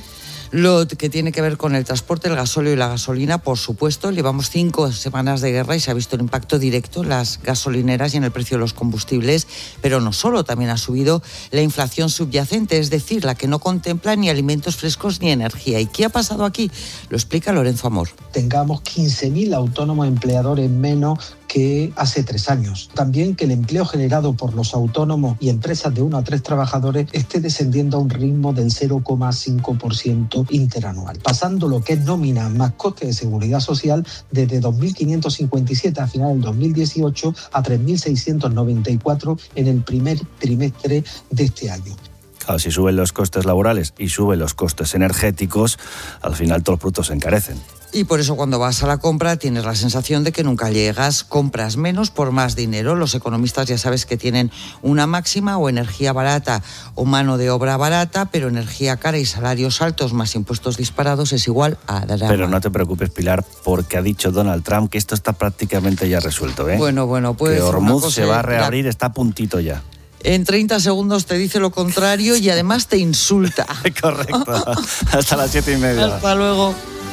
Lo que tiene que ver con el transporte, el gasóleo y la gasolina, por supuesto. Llevamos 5 semanas de guerra y se ha visto el impacto directo en las gasolineras y en el precio de los combustibles, pero no solo, también ha subido la inflación subyacente, es decir, la que no contempla ni alimentos frescos ni energía. ¿Y qué ha pasado aquí? Lo explica Lorenzo Amor. Tengamos 15.000 autónomos empleadores menos que hace 3 años. También que el empleo generado por los autónomos y empresas de 1 a 3 trabajadores esté descendiendo a un ritmo del 0,5% interanual, pasando lo que es nómina más coste de seguridad social desde 2.557 a final del 2018 a 3.694 en el primer trimestre de este año. Claro, si suben los costes laborales y suben los costes energéticos, al final todos los productos se encarecen. Y por eso cuando vas a la compra tienes la sensación de que nunca llegas, compras menos por más dinero. Los economistas ya sabes que tienen una máxima: o energía barata o mano de obra barata, pero energía cara y salarios altos más impuestos disparados es igual a drama. Pero no te preocupes, Pilar, porque ha dicho Donald Trump que esto está prácticamente ya resuelto, ¿eh? Bueno, pues que Hormuz se va a reabrir, está a puntito ya. En 30 segundos te dice lo contrario y además te insulta. Correcto. Hasta las 7:30. Hasta luego.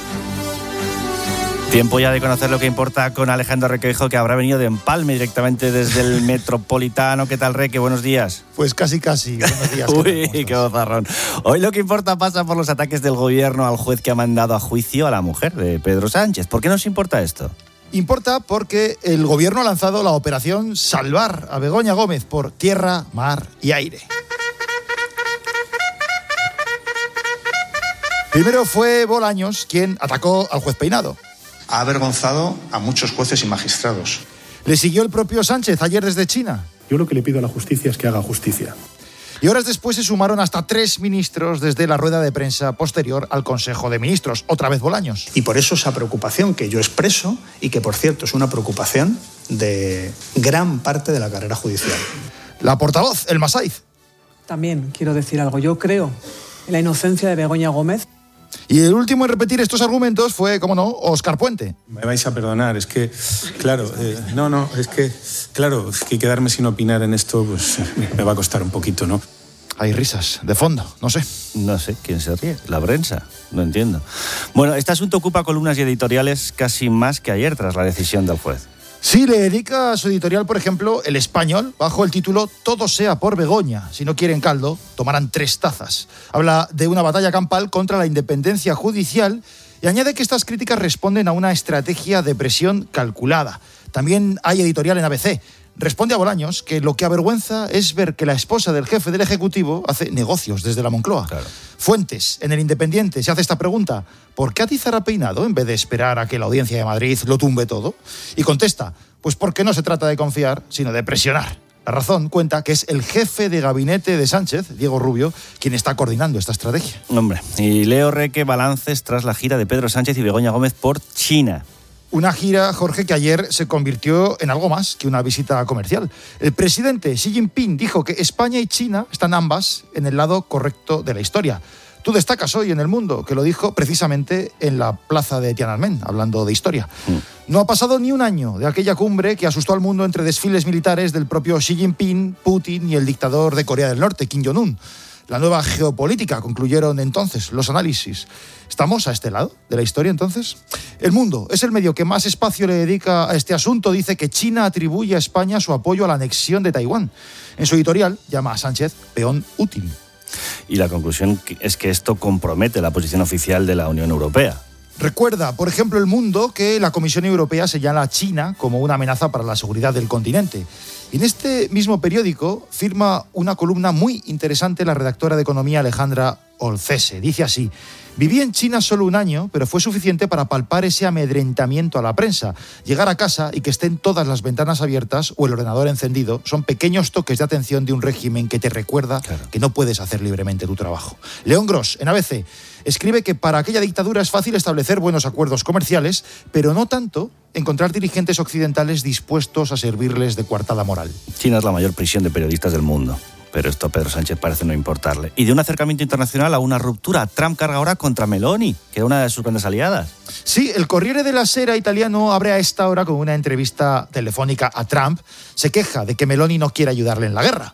Tiempo ya de conocer lo que importa con Alejandro Requeijo, que habrá venido de Empalme directamente desde el Metropolitano. ¿Qué tal, Reque? Buenos días. Pues casi. Buenos días. Uy, qué bozarrón. Hoy lo que importa pasa por los ataques del gobierno al juez que ha mandado a juicio a la mujer de Pedro Sánchez. ¿Por qué nos importa esto? Importa porque el gobierno ha lanzado la operación Salvar a Begoña Gómez por tierra, mar y aire. Primero fue Bolaños quien atacó al juez Peinado. Ha avergonzado a muchos jueces y magistrados. Le siguió el propio Sánchez ayer desde China. Yo lo que le pido a la justicia es que haga justicia. Y horas después se sumaron hasta 3 ministros desde la rueda de prensa posterior al Consejo de Ministros. Otra vez Bolaños. Y por eso esa preocupación que yo expreso, y que por cierto es una preocupación de gran parte de la carrera judicial. La portavoz, el Masaiz. También quiero decir algo. Yo creo en la inocencia de Begoña Gómez. Y el último en repetir estos argumentos fue, cómo no, Óscar Puente. Me vais a perdonar, es que, claro, es que quedarme sin opinar en esto pues me va a costar un poquito, ¿no? Hay risas de fondo, no sé. No sé, ¿quién se ríe? La prensa, no entiendo. Bueno, este asunto ocupa columnas y editoriales casi más que ayer tras la decisión del juez. Sí, le dedica a su editorial, por ejemplo, El Español, bajo el título Todo sea por Begoña. Si no quieren caldo, tomarán 3 tazas. Habla de una batalla campal contra la independencia judicial y añade que estas críticas responden a una estrategia de presión calculada. También hay editorial en ABC. Responde a Bolaños que lo que avergüenza es ver que la esposa del jefe del Ejecutivo hace negocios desde la Moncloa. Claro. Fuentes, en El Independiente, se hace esta pregunta: ¿por qué atizar a Peinado en vez de esperar a que la Audiencia de Madrid lo tumbe todo? Y contesta: pues porque no se trata de confiar, sino de presionar. La Razón cuenta que es el jefe de gabinete de Sánchez, Diego Rubio, quien está coordinando esta estrategia. Hombre, y leo, Reque, balances tras la gira de Pedro Sánchez y Begoña Gómez por China. Una gira, Jorge, que ayer se convirtió en algo más que una visita comercial. El presidente Xi Jinping dijo que España y China están ambas en el lado correcto de la historia. Tú destacas hoy en El Mundo, que lo dijo precisamente en la plaza de Tiananmen, hablando de historia. No ha pasado ni un año de aquella cumbre que asustó al mundo entre desfiles militares del propio Xi Jinping, Putin y el dictador de Corea del Norte, Kim Jong-un. La nueva geopolítica, concluyeron entonces los análisis. ¿Estamos a este lado de la historia entonces? El Mundo es el medio que más espacio le dedica a este asunto. Dice que China atribuye a España su apoyo a la anexión de Taiwán. En su editorial llama a Sánchez peón útil. Y la conclusión es que esto compromete la posición oficial de la Unión Europea. Recuerda, por ejemplo, El Mundo, que la Comisión Europea señala a China como una amenaza para la seguridad del continente. En este mismo periódico firma una columna muy interesante la redactora de Economía Alejandra Olcese. Dice así: viví en China solo un año, pero fue suficiente para palpar ese amedrentamiento a la prensa. Llegar a casa y que estén todas las ventanas abiertas o el ordenador encendido son pequeños toques de atención de un régimen que te recuerda que no puedes hacer libremente tu trabajo. León Gross, en ABC, escribe que para aquella dictadura es fácil establecer buenos acuerdos comerciales, pero no tanto encontrar dirigentes occidentales dispuestos a servirles de coartada moral. China es la mayor prisión de periodistas del mundo, pero esto a Pedro Sánchez parece no importarle. Y de un acercamiento internacional a una ruptura, Trump carga ahora contra Meloni, que es una de sus grandes aliadas. Sí, el Corriere della Sera italiano abre a esta hora con una entrevista telefónica a Trump. Se queja de que Meloni no quiere ayudarle en la guerra.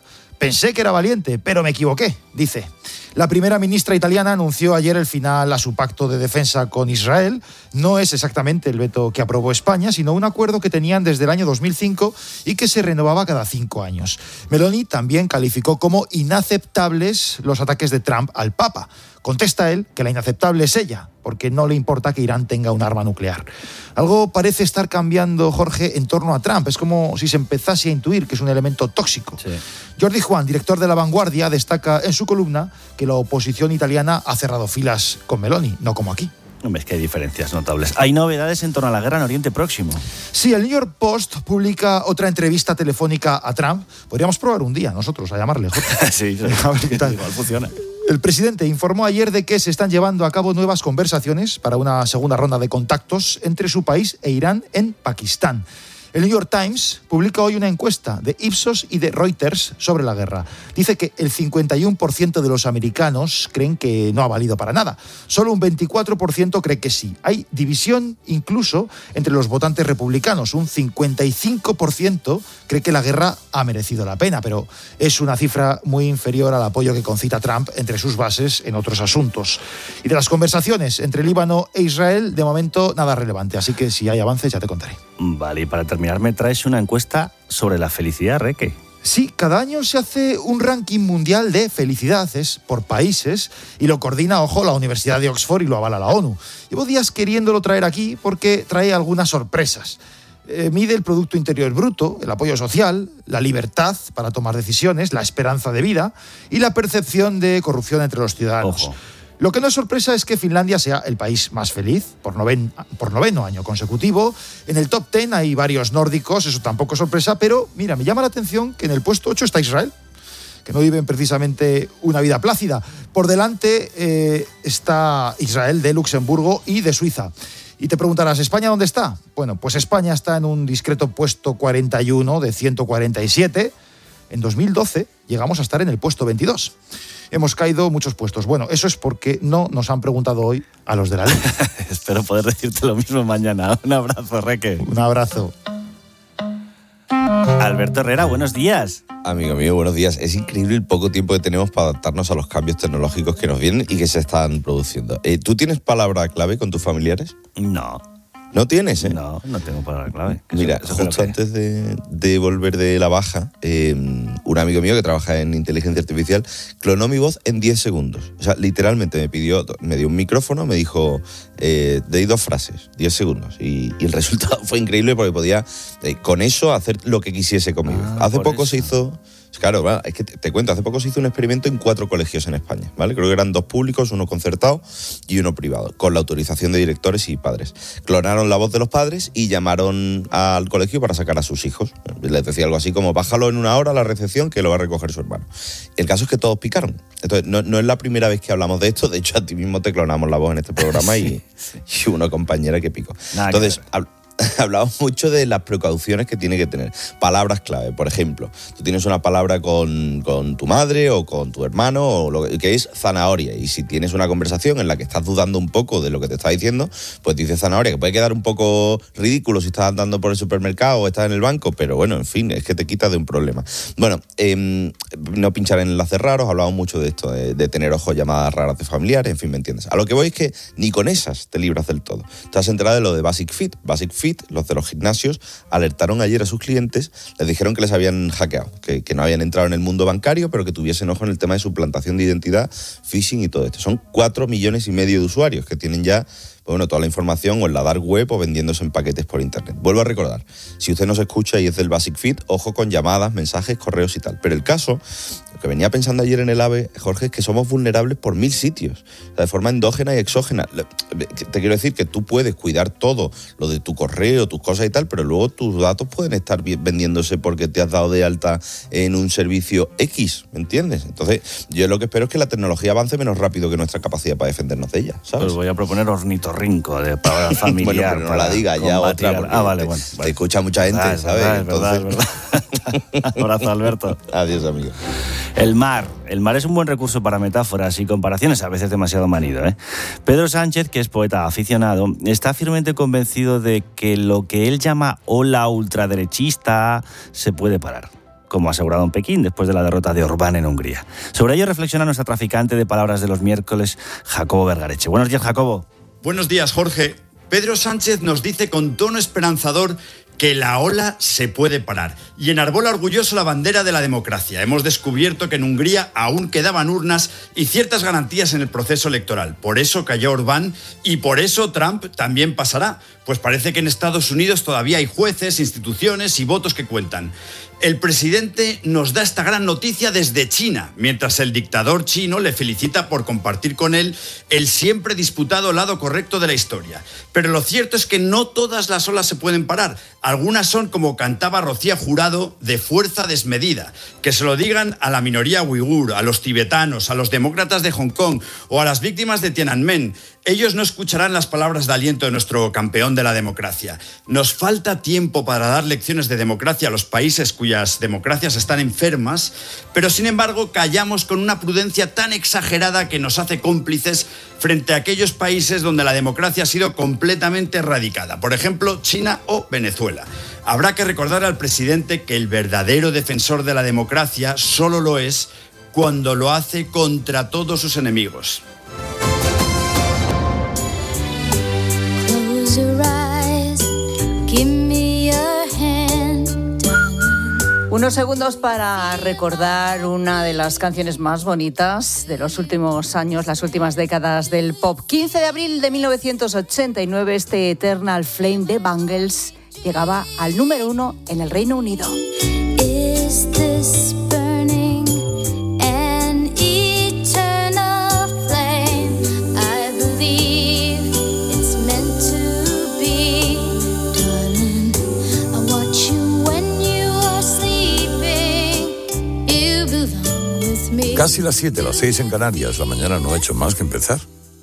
Pensé que era valiente, pero me equivoqué, dice. La primera ministra italiana anunció ayer el final a su pacto de defensa con Israel. No es exactamente el veto que aprobó España, sino un acuerdo que tenían desde el año 2005 y que se renovaba cada 5 años. Meloni también calificó como inaceptables los ataques de Trump al Papa. Contesta él que la inaceptable es ella, porque no le importa que Irán tenga un arma nuclear. Algo parece estar cambiando, Jorge, en torno a Trump. Es como si se empezase a intuir que es un elemento tóxico. Sí. Jordi Juan, director de La Vanguardia, destaca en su columna que la oposición italiana ha cerrado filas con Meloni, no como aquí. Hombre, es que hay diferencias notables. Hay novedades en torno a la guerra en Oriente Próximo. Sí, el New York Post publica otra entrevista telefónica a Trump. Podríamos probar un día nosotros a llamarle, Jorge. Sí, a ver qué tal. Igual funciona. El presidente informó ayer de que se están llevando a cabo nuevas conversaciones para una segunda ronda de contactos entre su país e Irán en Pakistán. El New York Times publica hoy una encuesta de Ipsos y de Reuters sobre la guerra. Dice que el 51% de los americanos creen que no ha valido para nada. Solo un 24% cree que sí. Hay división incluso entre los votantes republicanos. Un 55% cree que la guerra ha merecido la pena, pero es una cifra muy inferior al apoyo que concita Trump entre sus bases en otros asuntos. Y de las conversaciones entre Líbano e Israel, de momento nada relevante. Así que si hay avances ya te contaré. Vale, y para terminar me traes una encuesta sobre la felicidad, Reque. Sí, cada año se hace un ranking mundial de felicidades por países y lo coordina, ojo, la Universidad de Oxford y lo avala la ONU. Llevo días queriéndolo traer aquí porque trae algunas sorpresas. Mide el Producto Interior Bruto, el apoyo social, la libertad para tomar decisiones, la esperanza de vida y la percepción de corrupción entre los ciudadanos. Ojo. Lo que no es sorpresa es que Finlandia sea el país más feliz por noveno año consecutivo. En el top 10 hay varios nórdicos, eso tampoco es sorpresa, pero mira, me llama la atención que en el puesto 8 está Israel, que no viven precisamente una vida plácida. Por delante está Israel de Luxemburgo y de Suiza. Y te preguntarás, ¿España dónde está? Bueno, pues España está en un discreto puesto 41 de 147. En 2012 llegamos a estar en el puesto 22. Hemos caído muchos puestos. Bueno, eso es porque no nos han preguntado hoy a los de la ley. Espero poder decirte lo mismo mañana. Un abrazo, Reque. Un abrazo. Alberto Herrera, buenos días. Amigo mío, buenos días. Es increíble el poco tiempo que tenemos para adaptarnos a los cambios tecnológicos que nos vienen y que se están produciendo. ¿Tú tienes palabra clave con tus familiares? No. ¿No tienes, No tengo palabra clave. Mira, justo antes de volver de la baja, un amigo mío que trabaja en inteligencia artificial clonó mi voz en 10 segundos. O sea, literalmente me dio un micrófono, me dijo, de 2 frases, 10 segundos. Y el resultado fue increíble porque podía, con eso, hacer lo que quisiese con mi voz. Hace poco se hizo... Claro, es que te cuento, hace poco se hizo un experimento en 4 colegios en España, ¿vale? Creo que eran 2 públicos, uno concertado y uno privado, con la autorización de directores y padres. Clonaron la voz de los padres y llamaron al colegio para sacar a sus hijos. Les decía algo así como, bájalo en 1 hora a la recepción que lo va a recoger su hermano. El caso es que todos picaron. Entonces, no es la primera vez que hablamos de esto, de hecho a ti mismo te clonamos la voz en este programa y una compañera que picó. Entonces... Hablamos mucho de las precauciones que tiene que tener. Palabras clave, por ejemplo. Tú tienes una palabra con tu madre o con tu hermano, o lo que es zanahoria. Y si tienes una conversación en la que estás dudando un poco de lo que te está diciendo, pues dices zanahoria, que puede quedar un poco ridículo si estás andando por el supermercado o estás en el banco, pero bueno, en fin, es que te quitas de un problema. Bueno, no pinchar en enlaces raros, hablamos mucho de esto, de tener ojos, llamadas raras de familiares, en fin, ¿me entiendes? A lo que voy es que ni con esas te libras del todo. Te has enterado de lo de Basic Fit. Basic Fit, los de los gimnasios, alertaron ayer a sus clientes, les dijeron que les habían hackeado, que no habían entrado en el mundo bancario, pero que tuviesen ojo en el tema de suplantación de identidad, phishing y todo esto. Son 4,5 millones de usuarios que tienen ya toda la información o en la dark web o vendiéndose en paquetes por internet. Vuelvo a recordar, si usted nos escucha y es del Basic Fit, ojo con llamadas, mensajes, correos y tal. Pero el caso, lo que venía pensando ayer en el AVE, Jorge, es que somos vulnerables por 1000 sitios, o sea, de forma endógena y exógena. Te quiero decir que tú puedes cuidar todo, lo de tu correo, tus cosas y tal, pero luego tus datos pueden estar vendiéndose porque te has dado de alta en un servicio X, ¿me entiendes? Entonces, yo lo que espero es que la tecnología avance menos rápido que nuestra capacidad para defendernos de ella, ¿sabes? Pues voy a proponer ornitorrinco de palabra familiar. Bueno, pero no la diga ya otra, porque vale. Te escucha mucha gente, ¿sabes? Es verdad. Abrazo, Alberto. Adiós, amigo. El mar es un buen recurso para metáforas y comparaciones, a veces demasiado manido, ¿eh? Pedro Sánchez, que es poeta aficionado, está firmemente convencido de que lo que él llama ola ultraderechista se puede parar. como asegurado en Pekín después de la derrota de Orbán en Hungría. Sobre ello reflexiona nuestra traficante de palabras de los miércoles, Jacobo Vergareche. Buenos días, Jacobo. Buenos días, Jorge. Pedro Sánchez nos dice con tono esperanzador que la ola se puede parar y enarbola orgulloso la bandera de la democracia. Hemos descubierto que en Hungría aún quedaban urnas y ciertas garantías en el proceso electoral. Por eso cayó Orbán y por eso Trump también pasará. Pues parece que en Estados Unidos todavía hay jueces, instituciones y votos que cuentan. El presidente nos da esta gran noticia desde China, mientras el dictador chino le felicita por compartir con él el siempre disputado lado correcto de la historia. Pero lo cierto es que no todas las olas se pueden parar. Algunas son, como cantaba Rocío Jurado, de fuerza desmedida. Que se lo digan a la minoría uigur, a los tibetanos, a los demócratas de Hong Kong o a las víctimas de Tiananmen. Ellos no escucharán las palabras de aliento de nuestro campeón de la democracia. Nos falta tiempo para dar lecciones de democracia a los países cuyas democracias están enfermas, pero sin embargo callamos con una prudencia tan exagerada que nos hace cómplices frente a aquellos países donde la democracia ha sido completamente erradicada. Por ejemplo, China o Venezuela. Habrá que recordar al presidente que el verdadero defensor de la democracia solo lo es cuando lo hace contra todos sus enemigos. Unos segundos para recordar una de las canciones más bonitas de los últimos años, las últimas décadas del pop. 15 de abril de 1989, este Eternal Flame de Bangles llegaba al número 1 en el Reino Unido. Casi las 7, las 6 en Canarias. La mañana no ha hecho más que empezar.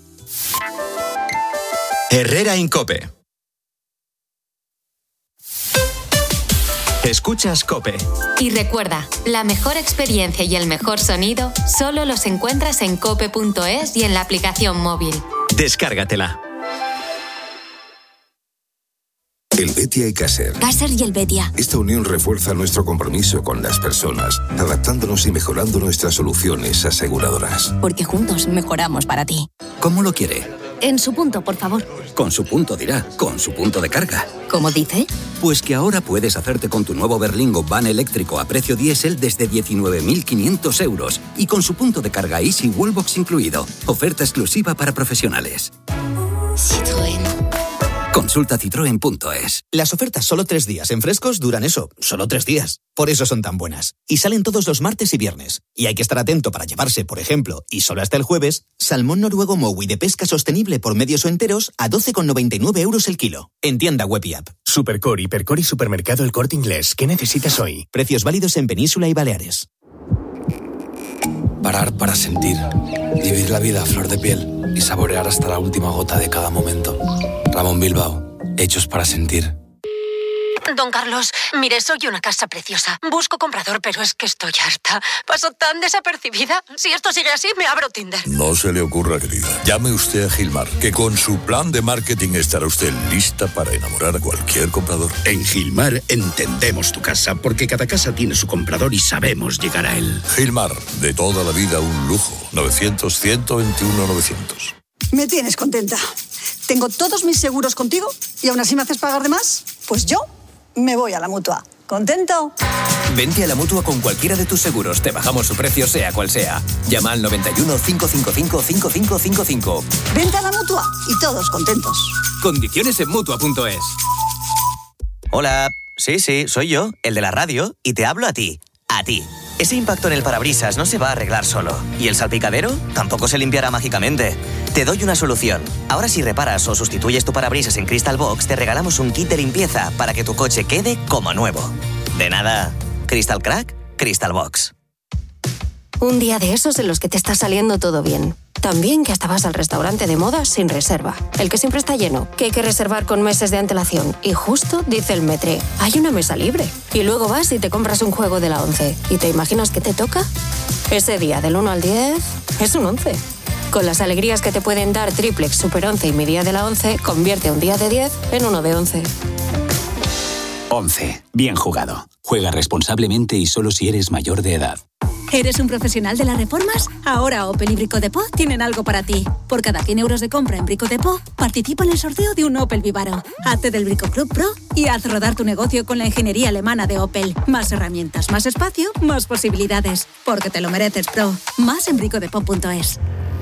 Herrera en COPE. Escuchas COPE. Y recuerda, la mejor experiencia y el mejor sonido solo los encuentras en cope.es y en la aplicación móvil. Descárgatela. Helvetia y Caser. Caser y Helvetia. Esta unión refuerza nuestro compromiso con las personas, adaptándonos y mejorando nuestras soluciones aseguradoras. Porque juntos mejoramos para ti. ¿Cómo lo quiere? En su punto, por favor. Con su punto dirá, con su punto de carga. ¿Cómo dice? Pues que ahora puedes hacerte con tu nuevo Berlingo van eléctrico a precio diésel desde 19.500 euros y con su punto de carga Easy Wallbox incluido. Oferta exclusiva para profesionales. Citroën. Consulta citroen.es. Las ofertas solo 3 días en Frescos duran eso, solo 3 días. Por eso son tan buenas. Y salen todos los martes y viernes. Y hay que estar atento para llevarse, por ejemplo, y solo hasta el jueves, salmón noruego Mowi de pesca sostenible por medios o enteros a 12,99 euros el kilo. En tienda web y app. Supercore, Hipercore y Supermercado El Corte Inglés. ¿Qué necesitas hoy? Precios válidos en Península y Baleares. Parar para sentir. Vivir la vida a flor de piel y saborear hasta la última gota de cada momento. Ramón Bilbao, hechos para sentir. Don Carlos, mire, soy una casa preciosa. Busco comprador, pero es que estoy harta. Paso tan desapercibida. Si esto sigue así, me abro Tinder. No se le ocurra, querida. Llame usted a Gilmar, que con su plan de marketing estará usted lista para enamorar a cualquier comprador. En Gilmar entendemos tu casa, porque cada casa tiene su comprador y sabemos llegar a él. Gilmar, de toda la vida un lujo. 900-121-900. Me tienes contenta. Tengo todos mis seguros contigo y aún así me haces pagar de más. Pues yo me voy a la Mutua. ¿Contento? Vente a la Mutua con cualquiera de tus seguros. Te bajamos su precio, sea cual sea. Llama al 91 555 5555. Vente a la Mutua y todos contentos. Condiciones en Mutua.es. Hola, sí, soy yo, el de la radio, y te hablo a ti. A ti. Ese impacto en el parabrisas no se va a arreglar solo. ¿Y el salpicadero? Tampoco se limpiará mágicamente. Te doy una solución. Ahora si reparas o sustituyes tu parabrisas en Crystal Box, te regalamos un kit de limpieza para que tu coche quede como nuevo. De nada. Crystal Crack, Crystal Box. Un día de esos en los que te está saliendo todo bien. También que hasta vas al restaurante de moda sin reserva. El que siempre está lleno, que hay que reservar con meses de antelación. Y justo dice el Metre, hay una mesa libre. Y luego vas y te compras un juego de la 11. ¿Y te imaginas qué te toca? Ese día del 1 al 10 es un 11. Con las alegrías que te pueden dar Triplex, Super 11 y mi día de la 11, convierte un día de 10 en uno de 11. 11. Bien jugado. Juega responsablemente y solo si eres mayor de edad. ¿Eres un profesional de las reformas? Ahora Opel y Brico Depot tienen algo para ti. Por cada 100 euros de compra en Brico Depot, participa en el sorteo de un Opel Vivaro. Hazte del Brico Club Pro y haz rodar tu negocio con la ingeniería alemana de Opel. Más herramientas, más espacio, más posibilidades. Porque te lo mereces, Pro. Más en bricodepot.es.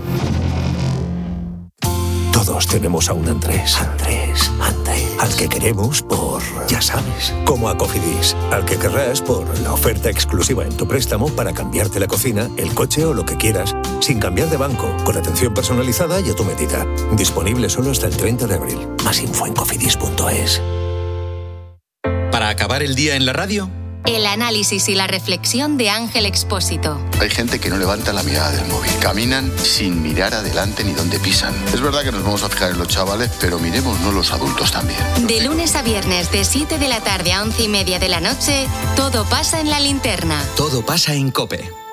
Todos tenemos a un Andrés, al que queremos por, ya sabes, como a Cofidis, al que querrás por la oferta exclusiva en tu préstamo para cambiarte la cocina, el coche o lo que quieras, sin cambiar de banco, con atención personalizada y a tu medida. Disponible solo hasta el 30 de abril. Más info en cofidis.es. Para acabar el día en la radio, el análisis y la reflexión de Ángel Expósito. Hay gente que no levanta la mirada del móvil. Caminan sin mirar adelante ni dónde pisan. Es verdad que nos vamos a fijar en los chavales, pero miremosnos los adultos también. De lunes a viernes, de 7 de la tarde a 11:30 de la noche, todo pasa en La Linterna. todo pasa en COPE.